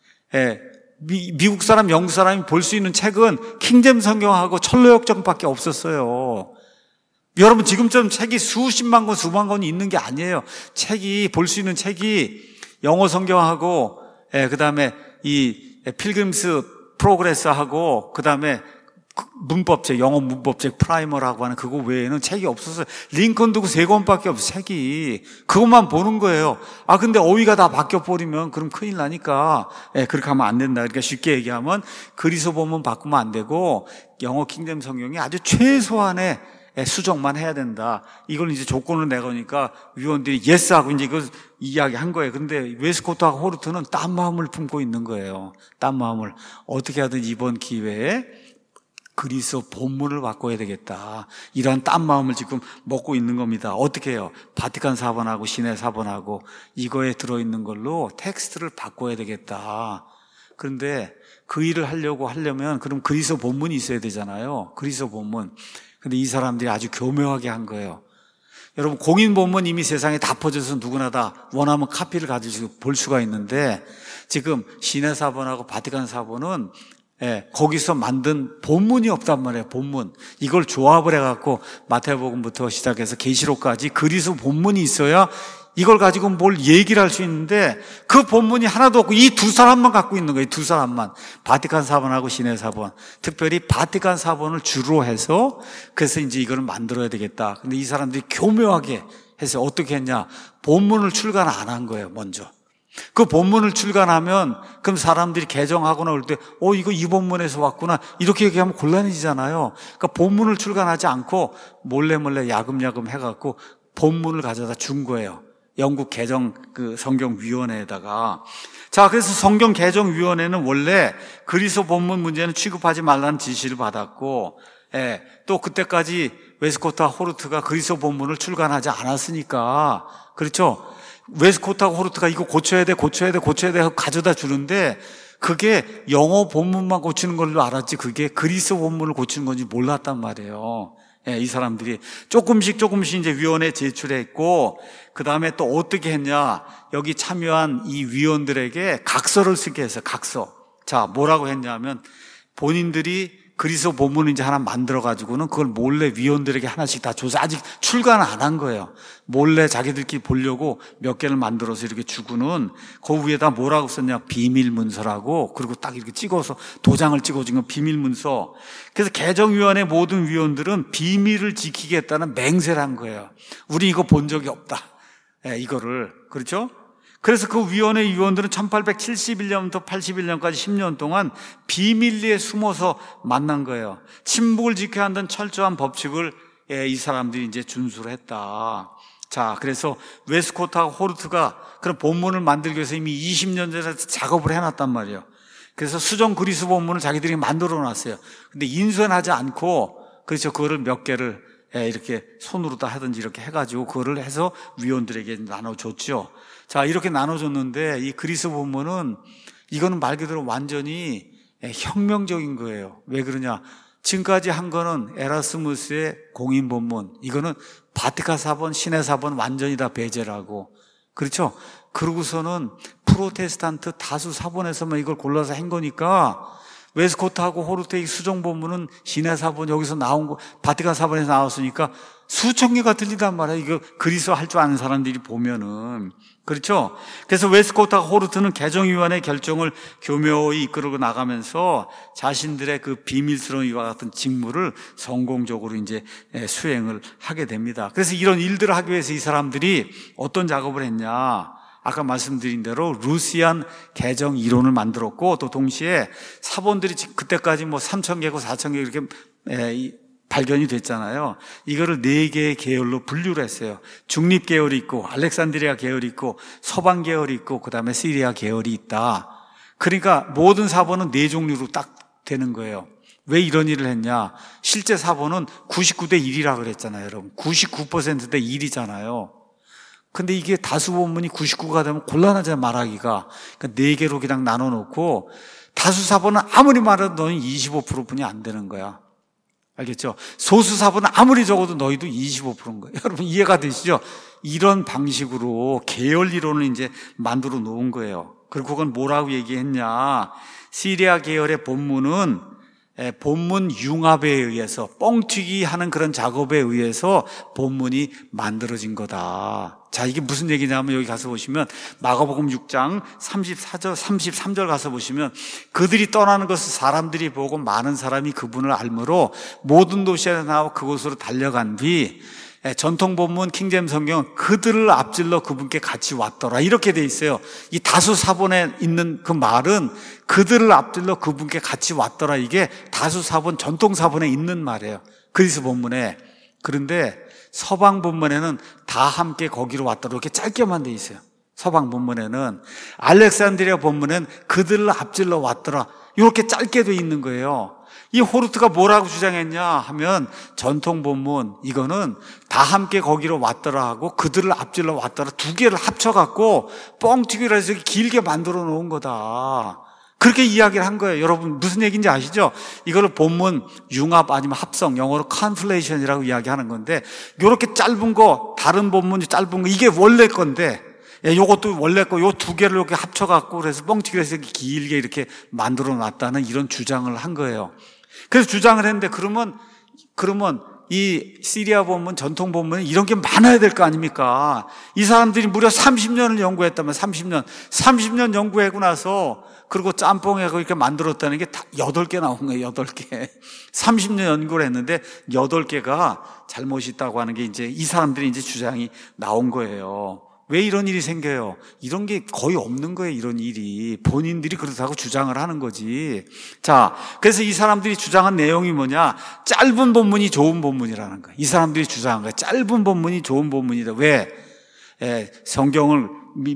미국 사람, 영국 사람이 볼 수 있는 책은 킹제임스 성경하고 철로역정밖에 없었어요. 여러분 지금처럼 책이 수십만 권, 수만 권이 있는 게 아니에요. 볼 수 있는 책이 영어 성경하고 그 다음에 이 필그림스 프로그레스하고 그 다음에 문법책, 영어 문법책 프라이머라고 하는 그거 외에는 책이 없었어요. 링컨도 그 3권밖에 없어요, 책이. 그것만 보는 거예요. 근데 어휘가 다 바뀌어버리면 그럼 큰일 나니까 그렇게 하면 안 된다. 그러니까 쉽게 얘기하면 그리스어 본문 바꾸면 안 되고 영어 킹제임스 성경이 아주 최소한의 수정만 해야 된다. 이걸 이제 조건을 내거니까 위원들이 예스 하고 이제 이걸 이야기한 거예요. 근데 웨스코트하고 호르트는 딴 마음을 품고 있는 거예요. 딴 마음을. 어떻게 하든 이번 기회에 그리스도 본문을 바꿔야 되겠다. 이러한 딴 마음을 지금 먹고 있는 겁니다. 어떻게 해요? 바티칸 사본하고 시내 사본하고 이거에 들어있는 걸로 텍스트를 바꿔야 되겠다. 그런데 그 일을 하려면 그럼 그리스도 본문이 있어야 되잖아요. 그리스도 본문. 근데 이 사람들이 아주 교묘하게 한 거예요. 여러분, 공인 본문 이미 세상에 다 퍼져서 누구나 다 원하면 카피를 가지고 볼 수가 있는데, 지금 시내 사본하고 바티칸 사본은 거기서 만든 본문이 없단 말이에요. 본문. 이걸 조합을 해갖고 마태복음부터 시작해서 계시록까지 그리스도 본문이 있어야 이걸 가지고 뭘 얘기를 할 수 있는데, 그 본문이 하나도 없고 이 두 사람만 갖고 있는 거예요. 두 사람만. 바티칸 사본하고 시내 사본. 특별히 바티칸 사본을 주로 해서, 그래서 이제 이거를 만들어야 되겠다. 근데 이 사람들이 교묘하게 해서 어떻게 했냐? 본문을 출간 안 한 거예요, 먼저. 그 본문을 출간하면 그럼 사람들이 개정하거나 올 때 이거 이 본문에서 왔구나 이렇게 얘기하면 곤란해지잖아요. 그러니까 본문을 출간하지 않고 몰래 야금야금 해갖고 본문을 가져다 준 거예요. 영국 개정 성경위원회에다가. 자, 그래서 성경개정위원회는 원래 그리스도 본문 문제는 취급하지 말라는 지시를 받았고, 또 그때까지 웨스코트와 호르트가 그리스도 본문을 출간하지 않았으니까, 그렇죠? 웨스코트하고 호르트가 이거 고쳐야 돼 하고 가져다 주는데, 그게 영어 본문만 고치는 걸로 알았지 그게 그리스도 본문을 고치는 건지 몰랐단 말이에요. 이 사람들이 조금씩 이제 위원회에 제출했고, 그 다음에 또 어떻게 했냐? 여기 참여한 이 위원들에게 각서를 쓰게 했어요. 각서. 자, 뭐라고 했냐면, 본인들이 그리스도 본문을 이제 하나 만들어가지고는 그걸 몰래 위원들에게 하나씩 다 줘서, 아직 출간 안 한 거예요. 몰래 자기들끼리 보려고 몇 개를 만들어서 이렇게 주고는 그 위에다 뭐라고 썼냐? 비밀문서라고. 그리고 딱 이렇게 찍어서 도장을 찍어준 건 비밀문서. 그래서 개정위원회 모든 위원들은 비밀을 지키겠다는 맹세를 한 거예요. 우리 이거 본 적이 없다. 이거를. 그렇죠? 그래서 그 위원회 위원들은 1871년부터 81년까지 10년 동안 비밀리에 숨어서 만난 거예요. 침묵을 지켜야 한다는 철저한 법칙을 이 사람들이 이제 준수를 했다. 자, 그래서 웨스코트하고 호르트가 그런 본문을 만들기 위해서 이미 20년 전에 작업을 해놨단 말이에요. 그래서 수정 그리스도 본문을 자기들이 만들어 놨어요. 근데 인쇄하지 않고, 그렇죠, 그거를 몇 개를 이렇게 손으로 다 하든지 이렇게 해가지고 그거를 해서 위원들에게 나눠줬죠. 자, 이렇게 나눠줬는데 이 그리스도 본문은 이거는 말 그대로 완전히 혁명적인 거예요. 왜 그러냐? 지금까지 한 거는 에라스무스의 공인 본문, 이거는 바티칸 사본, 시내 사본 완전히 다 배제를 하고, 그렇죠? 그러고서는 프로테스탄트 다수 사본에서만 이걸 골라서 한 거니까, 웨스코트하고 호르트의 수정 본문은 시내 사본 여기서 나온 거, 바티칸 사본에서 나왔으니까 수천 개가 들리단 말이에요. 이거 그리스어 할 줄 아는 사람들이 보면은. 그렇죠? 그래서 웨스코트하고 호르트는 개정위원회 결정을 교묘히 이끌고 나가면서 자신들의 그 비밀스러운 이와 같은 직무를 성공적으로 이제 수행을 하게 됩니다. 그래서 이런 일들을 하기 위해서 이 사람들이 어떤 작업을 했냐? 아까 말씀드린 대로 루시안 개정 이론을 만들었고, 또 동시에 사본들이 그때까지 3,000개고 4,000개 이렇게 발견이 됐잖아요. 이거를 4개의 계열로 분류를 했어요. 중립 계열이 있고, 알렉산드리아 계열이 있고, 서방 계열이 있고, 그 다음에 시리아 계열이 있다. 그러니까 모든 사본은 4종류로 딱 되는 거예요. 왜 이런 일을 했냐? 실제 사본은 99대 1이라 그랬잖아요, 여러분. 99%대 1이잖아요. 근데 이게 다수 본문이 99가 되면 곤란하잖아요, 말하기가. 그러니까 4개로 그냥 나눠놓고, 다수 사본은 아무리 말해도 너는 25%뿐이 안 되는 거야. 알겠죠? 소수 사본은 아무리 적어도 너희도 25%인 거예요. 여러분 이해가 되시죠? 이런 방식으로 계열 이론을 이제 만들어 놓은 거예요. 그리고 그건 뭐라고 얘기했냐? 시리아 계열의 본문은 본문 융합에 의해서, 뻥튀기 하는 그런 작업에 의해서 본문이 만들어진 거다. 자, 이게 무슨 얘기냐면 여기 가서 보시면 마가복음 6장 34절, 33절 가서 보시면, 그들이 떠나는 것을 사람들이 보고 많은 사람이 그분을 알므로 모든 도시에 나와 그곳으로 달려간 뒤, 전통 본문 킹제임스 성경은 그들을 앞질러 그분께 같이 왔더라 이렇게 돼 있어요. 이 다수 사본에 있는 그 말은 그들을 앞질러 그분께 같이 왔더라, 이게 다수 사본, 전통 사본에 있는 말이에요, 그리스 본문에. 그런데 서방 본문에는 다 함께 거기로 왔더라 이렇게 짧게만 돼 있어요. 서방 본문에는. 알렉산드리아 본문은 그들을 앞질러 왔더라 이렇게 짧게 돼 있는 거예요. 이 호르트가 뭐라고 주장했냐 하면 전통 본문 이거는 다 함께 거기로 왔더라 하고 그들을 앞질러 왔더라 두 개를 합쳐갖고 뻥튀기를 해서 길게 만들어 놓은 거다. 그렇게 이야기를 한 거예요. 여러분 무슨 얘기인지 아시죠? 이거를 본문 융합 아니면 합성, 영어로 컨플레이션이라고 이야기하는 건데 이렇게 짧은 거, 다른 본문이 짧은 거 이게 원래 건데 요것도 원래 거 요 두 개를 이렇게 합쳐갖고 그래서 뻥튀기를 해서 길게 이렇게 만들어 놨다는 이런 주장을 한 거예요. 그래서 주장을 했는데 그러면 이 시리아 본문, 전통 본문에 이런 게 많아야 될 거 아닙니까? 이 사람들이 무려 30년을 연구했다면 30년 연구하고 나서 그리고 짬뽕하고 이렇게 만들었다는 게 다 8개 나온 거예요. 8개. 30년 연구를 했는데 8개가 잘못이 있다고 하는 게 이제 이 사람들이 이제 주장이 나온 거예요. 왜 이런 일이 생겨요? 이런 게 거의 없는 거예요, 이런 일이. 본인들이 그렇다고 주장을 하는 거지. 자, 그래서 이 사람들이 주장한 내용이 뭐냐? 짧은 본문이 좋은 본문이라는 거예요. 이 사람들이 주장한 거예요. 짧은 본문이 좋은 본문이다. 왜? 성경을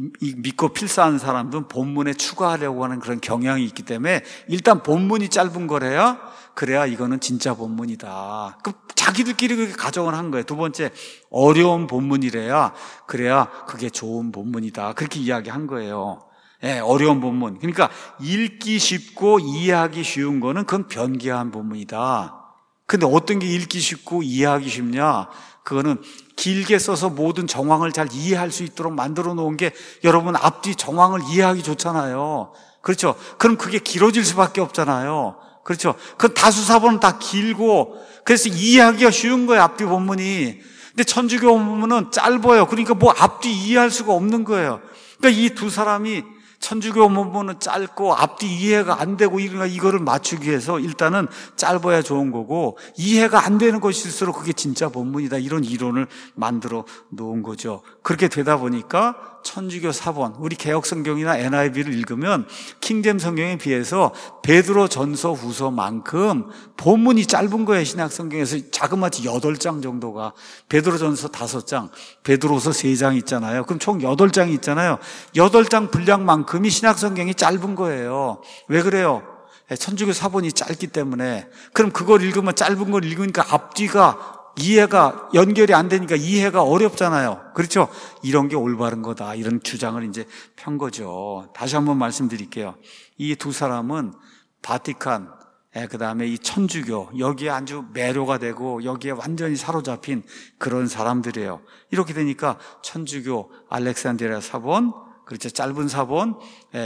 믿고 필사하는 사람들은 본문에 추가하려고 하는 그런 경향이 있기 때문에 일단 본문이 짧은 거래야 그래야 이거는 진짜 본문이다. 자기들끼리 그렇게 가정을 한 거예요. 두 번째, 어려운 본문이래야 그래야 그게 좋은 본문이다. 그렇게 이야기한 거예요. 어려운 본문. 그러니까 읽기 쉽고 이해하기 쉬운 거는 그건 변기한 본문이다. 근데 어떤 게 읽기 쉽고 이해하기 쉽냐? 그거는 길게 써서 모든 정황을 잘 이해할 수 있도록 만들어 놓은 게 여러분 앞뒤 정황을 이해하기 좋잖아요. 그렇죠? 그럼 그게 길어질 수밖에 없잖아요. 그렇죠? 그 다수사본은 다 길고 그래서 이해하기가 쉬운 거예요, 앞뒤 본문이. 근데 천주교 본문은 짧아요. 그러니까 뭐 앞뒤 이해할 수가 없는 거예요. 그러니까 이 두 사람이 천주교 본문은 짧고 앞뒤 이해가 안 되고 이거를 맞추기 위해서 일단은 짧아야 좋은 거고 이해가 안 되는 것일수록 그게 진짜 본문이다. 이런 이론을 만들어 놓은 거죠. 그렇게 되다 보니까 천주교 사본, 우리 개혁 성경이나 NIV를 읽으면 킹잼 성경에 비해서 베드로 전서 후서만큼 본문이 짧은 거예요. 신약 성경에서 자그마치 8장 정도가. 베드로 전서 5장, 베드로서 3장 있잖아요. 그럼 총 8장이 있잖아요. 8장 분량만큼이 신약 성경이 짧은 거예요. 왜 그래요? 천주교 사본이 짧기 때문에. 그럼 그걸 읽으면 짧은 걸 읽으니까 앞뒤가 이해가 연결이 안 되니까 이해가 어렵잖아요. 그렇죠? 이런 게 올바른 거다. 이런 주장을 이제 편 거죠. 다시 한번 말씀드릴게요. 이 두 사람은 바티칸, 그 다음에 이 천주교, 여기에 아주 매료가 되고 여기에 완전히 사로잡힌 그런 사람들이에요. 이렇게 되니까 천주교, 알렉산드리아 사본, 그렇죠? 짧은 사본,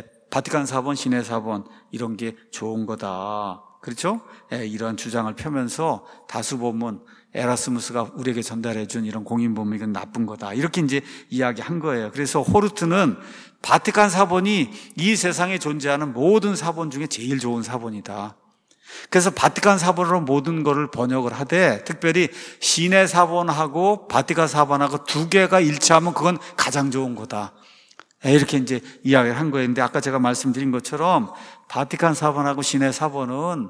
바티칸 사본, 시내 사본, 이런 게 좋은 거다. 그렇죠? 이런 주장을 펴면서 다수 본문, 에라스무스가 우리에게 전달해준 이런 공인본문 이건 나쁜 거다. 이렇게 이제 이야기한 거예요. 그래서 호르트는 바티칸 사본이 이 세상에 존재하는 모든 사본 중에 제일 좋은 사본이다. 그래서 바티칸 사본으로 모든 것을 번역을 하되 특별히 시내 사본하고 바티칸 사본하고 두 개가 일치하면 그건 가장 좋은 거다. 이렇게 이제 이야기를 한 거예요. 근데 아까 제가 말씀드린 것처럼 바티칸 사본하고 시내 사본은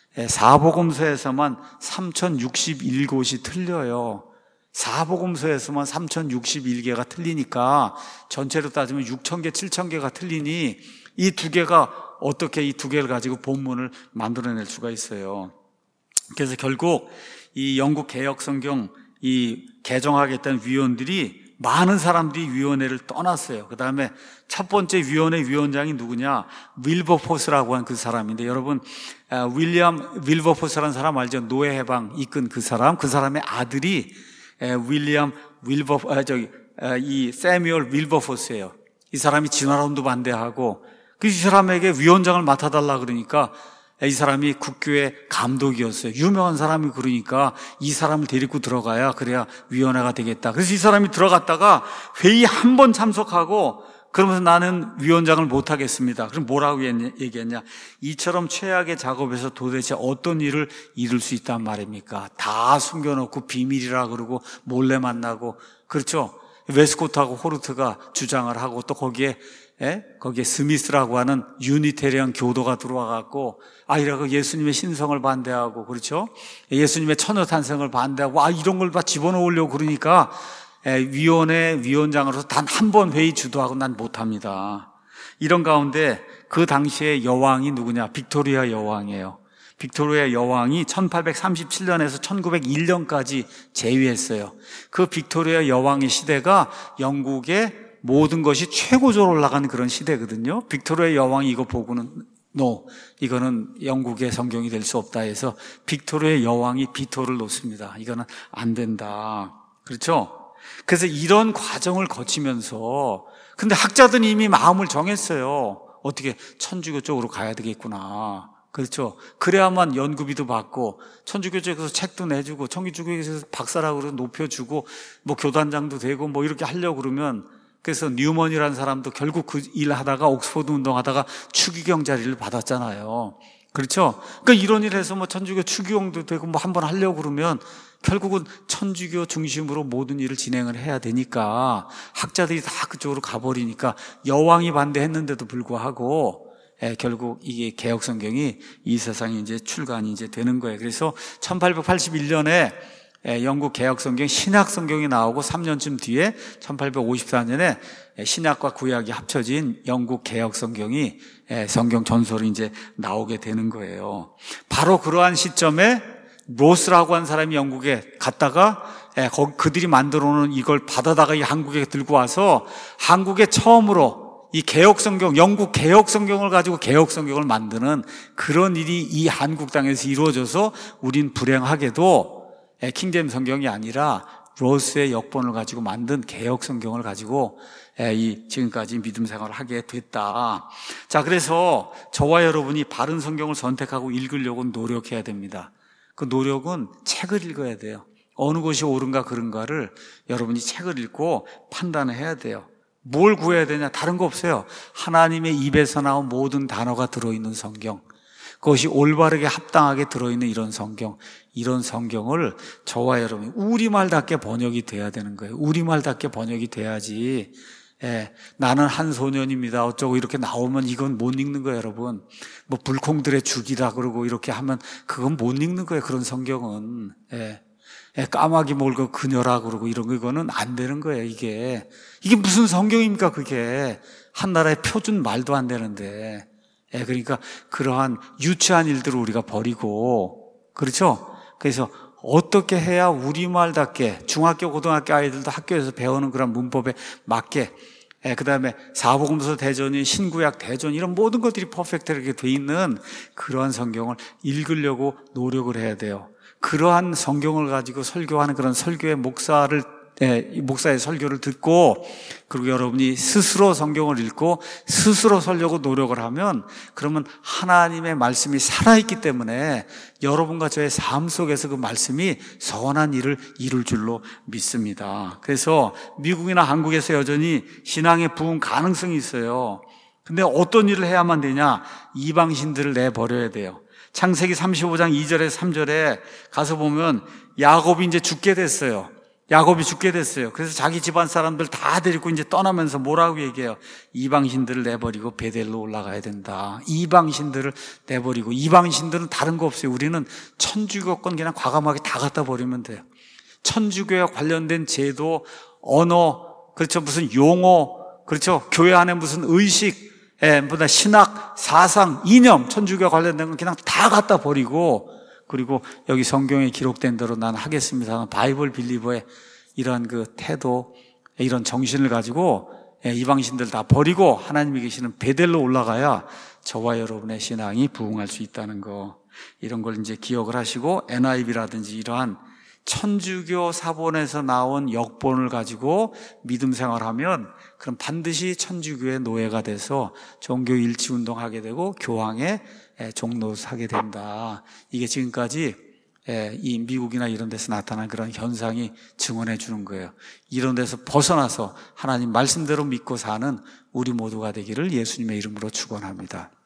사복음서에서만 3061곳이 틀려요. 사복음서에서만 3061개가 틀리니까 전체로 따지면 6000개, 7000개가 틀리니 이 두 개가 어떻게 이 두 개를 가지고 본문을 만들어낼 수가 있어요. 그래서 결국 이 영국 개혁 성경 이 개정하겠다는 위원들이 많은 사람들이 위원회를 떠났어요. 그 다음에 첫 번째 위원회 위원장이 누구냐? 윌버포스라고 한 그 사람인데 여러분 윌리엄 윌버포스라는 사람 알죠? 노예 해방 이끈 그 사람의 아들이 윌리엄 이 세뮤얼 윌버포스예요. 이 사람이 진화론도 반대하고 이 사람에게 위원장을 맡아달라 그러니까 이 사람이 국교의 감독이었어요. 유명한 사람이 그러니까 이 사람을 데리고 들어가야 그래야 위원회가 되겠다. 그래서 이 사람이 들어갔다가 회의 한 번 참석하고 그러면서 나는 위원장을 못하겠습니다. 그럼 뭐라고 얘기했냐? 이처럼 최악의 작업에서 도대체 어떤 일을 이룰 수 있단 말입니까? 다 숨겨놓고 비밀이라 그러고 몰래 만나고 그렇죠? 웨스코트하고 호르트가 주장을 하고 또 거기에 스미스라고 하는 유니테리언 교도가 들어와갖고 이라고 예수님의 신성을 반대하고 그렇죠? 예수님의 처녀 탄생을 반대하고 이런 걸 다 집어넣으려고 그러니까 위원회 위원장으로서 단 한 번 회의 주도하고 난 못합니다. 이런 가운데 그 당시에 여왕이 누구냐? 빅토리아 여왕이에요. 빅토리아 여왕이 1837년에서 1901년까지 재위했어요. 그 빅토리아 여왕의 시대가 영국의 모든 것이 최고조로 올라간 그런 시대거든요. 빅토리아 여왕이 이거 보고는 이거는 영국의 성경이 될 수 없다 해서 빅토리아 여왕이 비토를 놓습니다. 이거는 안 된다. 그렇죠? 그래서 이런 과정을 거치면서 근데 학자들은 이미 마음을 정했어요. 어떻게 천주교 쪽으로 가야 되겠구나. 그렇죠? 그래야만 연구비도 받고 천주교 쪽에서 책도 내주고 천주교에서 박사라고 높여주고 뭐 교단장도 되고 뭐 이렇게 하려고 그러면 그래서 뉴먼이라는 사람도 결국 그 일 하다가 옥스퍼드 운동하다가 추기경 자리를 받았잖아요. 그렇죠? 그러니까 이런 일 해서 뭐 천주교 추기경도 되고 뭐 한번 하려고 그러면 결국은 천주교 중심으로 모든 일을 진행을 해야 되니까 학자들이 다 그쪽으로 가버리니까 여왕이 반대했는데도 불구하고 결국 이게 개혁 성경이 이 세상에 이제 출간이 이제 되는 거예요. 그래서 1881년에 영국 개혁 성경 신약 성경이 나오고 3년쯤 뒤에 1854년에 신약과 구약이 합쳐진 영국 개혁 성경이 성경 전설이 이제 나오게 되는 거예요. 바로 그러한 시점에 로스라고 한 사람이 영국에 갔다가 그들이 만들어 놓은 이걸 받아다가 이 한국에 들고 와서 한국에 처음으로 이 개혁 성경, 영국 개혁 성경을 가지고 개혁 성경을 만드는 그런 일이 이 한국 땅에서 이루어져서 우린 불행하게도 킹제임 성경이 아니라 로스의 역본을 가지고 만든 개혁 성경을 가지고 지금까지 믿음 생활을 하게 됐다. 자, 그래서 저와 여러분이 바른 성경을 선택하고 읽으려고 노력해야 됩니다. 그 노력은 책을 읽어야 돼요. 어느 것이 옳은가 그른가를 여러분이 책을 읽고 판단을 해야 돼요. 뭘 구해야 되냐? 다른 거 없어요. 하나님의 입에서 나온 모든 단어가 들어있는 성경, 그것이 올바르게 합당하게 들어있는 이런 성경을 저와 여러분이 우리말답게 번역이 돼야 되는 거예요. 우리말답게 번역이 돼야지. 나는 한 소년입니다 어쩌고 이렇게 나오면 이건 못 읽는 거예요, 여러분. 뭐 불콩들의 죽이라 그러고 이렇게 하면 그건 못 읽는 거예요, 그런 성경은. 까마귀 몰고 그녀라 그러고 이런 거 이거는 안 되는 거예요. 이게 무슨 성경입니까? 그게 한 나라의 표준 말도 안 되는데. 그러니까 그러한 유치한 일들을 우리가 버리고, 그렇죠? 그래서 어떻게 해야 우리말답게 중학교 고등학교 아이들도 학교에서 배우는 그런 문법에 맞게, 그 다음에 사복음서 대전이 신구약 대전 이런 모든 것들이 퍼펙트하게 돼 있는 그러한 성경을 읽으려고 노력을 해야 돼요. 그러한 성경을 가지고 설교하는 그런 설교의 목사의 설교를 듣고, 그리고 여러분이 스스로 성경을 읽고 스스로 설려고 노력을 하면, 그러면 하나님의 말씀이 살아있기 때문에 여러분과 저의 삶 속에서 그 말씀이 선한 일을 이룰 줄로 믿습니다. 그래서 미국이나 한국에서 여전히 신앙의 부흥 가능성이 있어요. 근데 어떤 일을 해야만 되냐? 이방신들을 내버려야 돼요. 창세기 35장 2절에서 3절에 가서 보면 야곱이 이제 죽게 됐어요. 그래서 자기 집안 사람들 다 데리고 이제 떠나면서 뭐라고 얘기해요? 이방신들을 내버리고 베델로 올라가야 된다. 이방신들을 내버리고, 이방신들은 다른 거 없어요. 우리는 천주교권 그냥 과감하게 다 갖다 버리면 돼요. 천주교와 관련된 제도, 언어, 그렇죠? 무슨 용어, 그렇죠? 교회 안에 무슨 의식, 보다 신학, 사상, 이념, 천주교와 관련된 건 그냥 다 갖다 버리고, 그리고 여기 성경에 기록된 대로 난 하겠습니다. 바이블 빌리버의 이런 그 태도, 이런 정신을 가지고 이방신들 다 버리고 하나님이 계시는 베델로 올라가야 저와 여러분의 신앙이 부흥할 수 있다는 거, 이런 걸 이제 기억을 하시고, NIV라든지 이러한 천주교 사본에서 나온 역본을 가지고 믿음 생활하면 그럼 반드시 천주교의 노예가 돼서 종교 일치 운동하게 되고 교황의 종로 사게 된다. 이게 지금까지 이 미국이나 이런 데서 나타난 그런 현상이 증언해 주는 거예요. 이런 데서 벗어나서 하나님 말씀대로 믿고 사는 우리 모두가 되기를 예수님의 이름으로 축원합니다.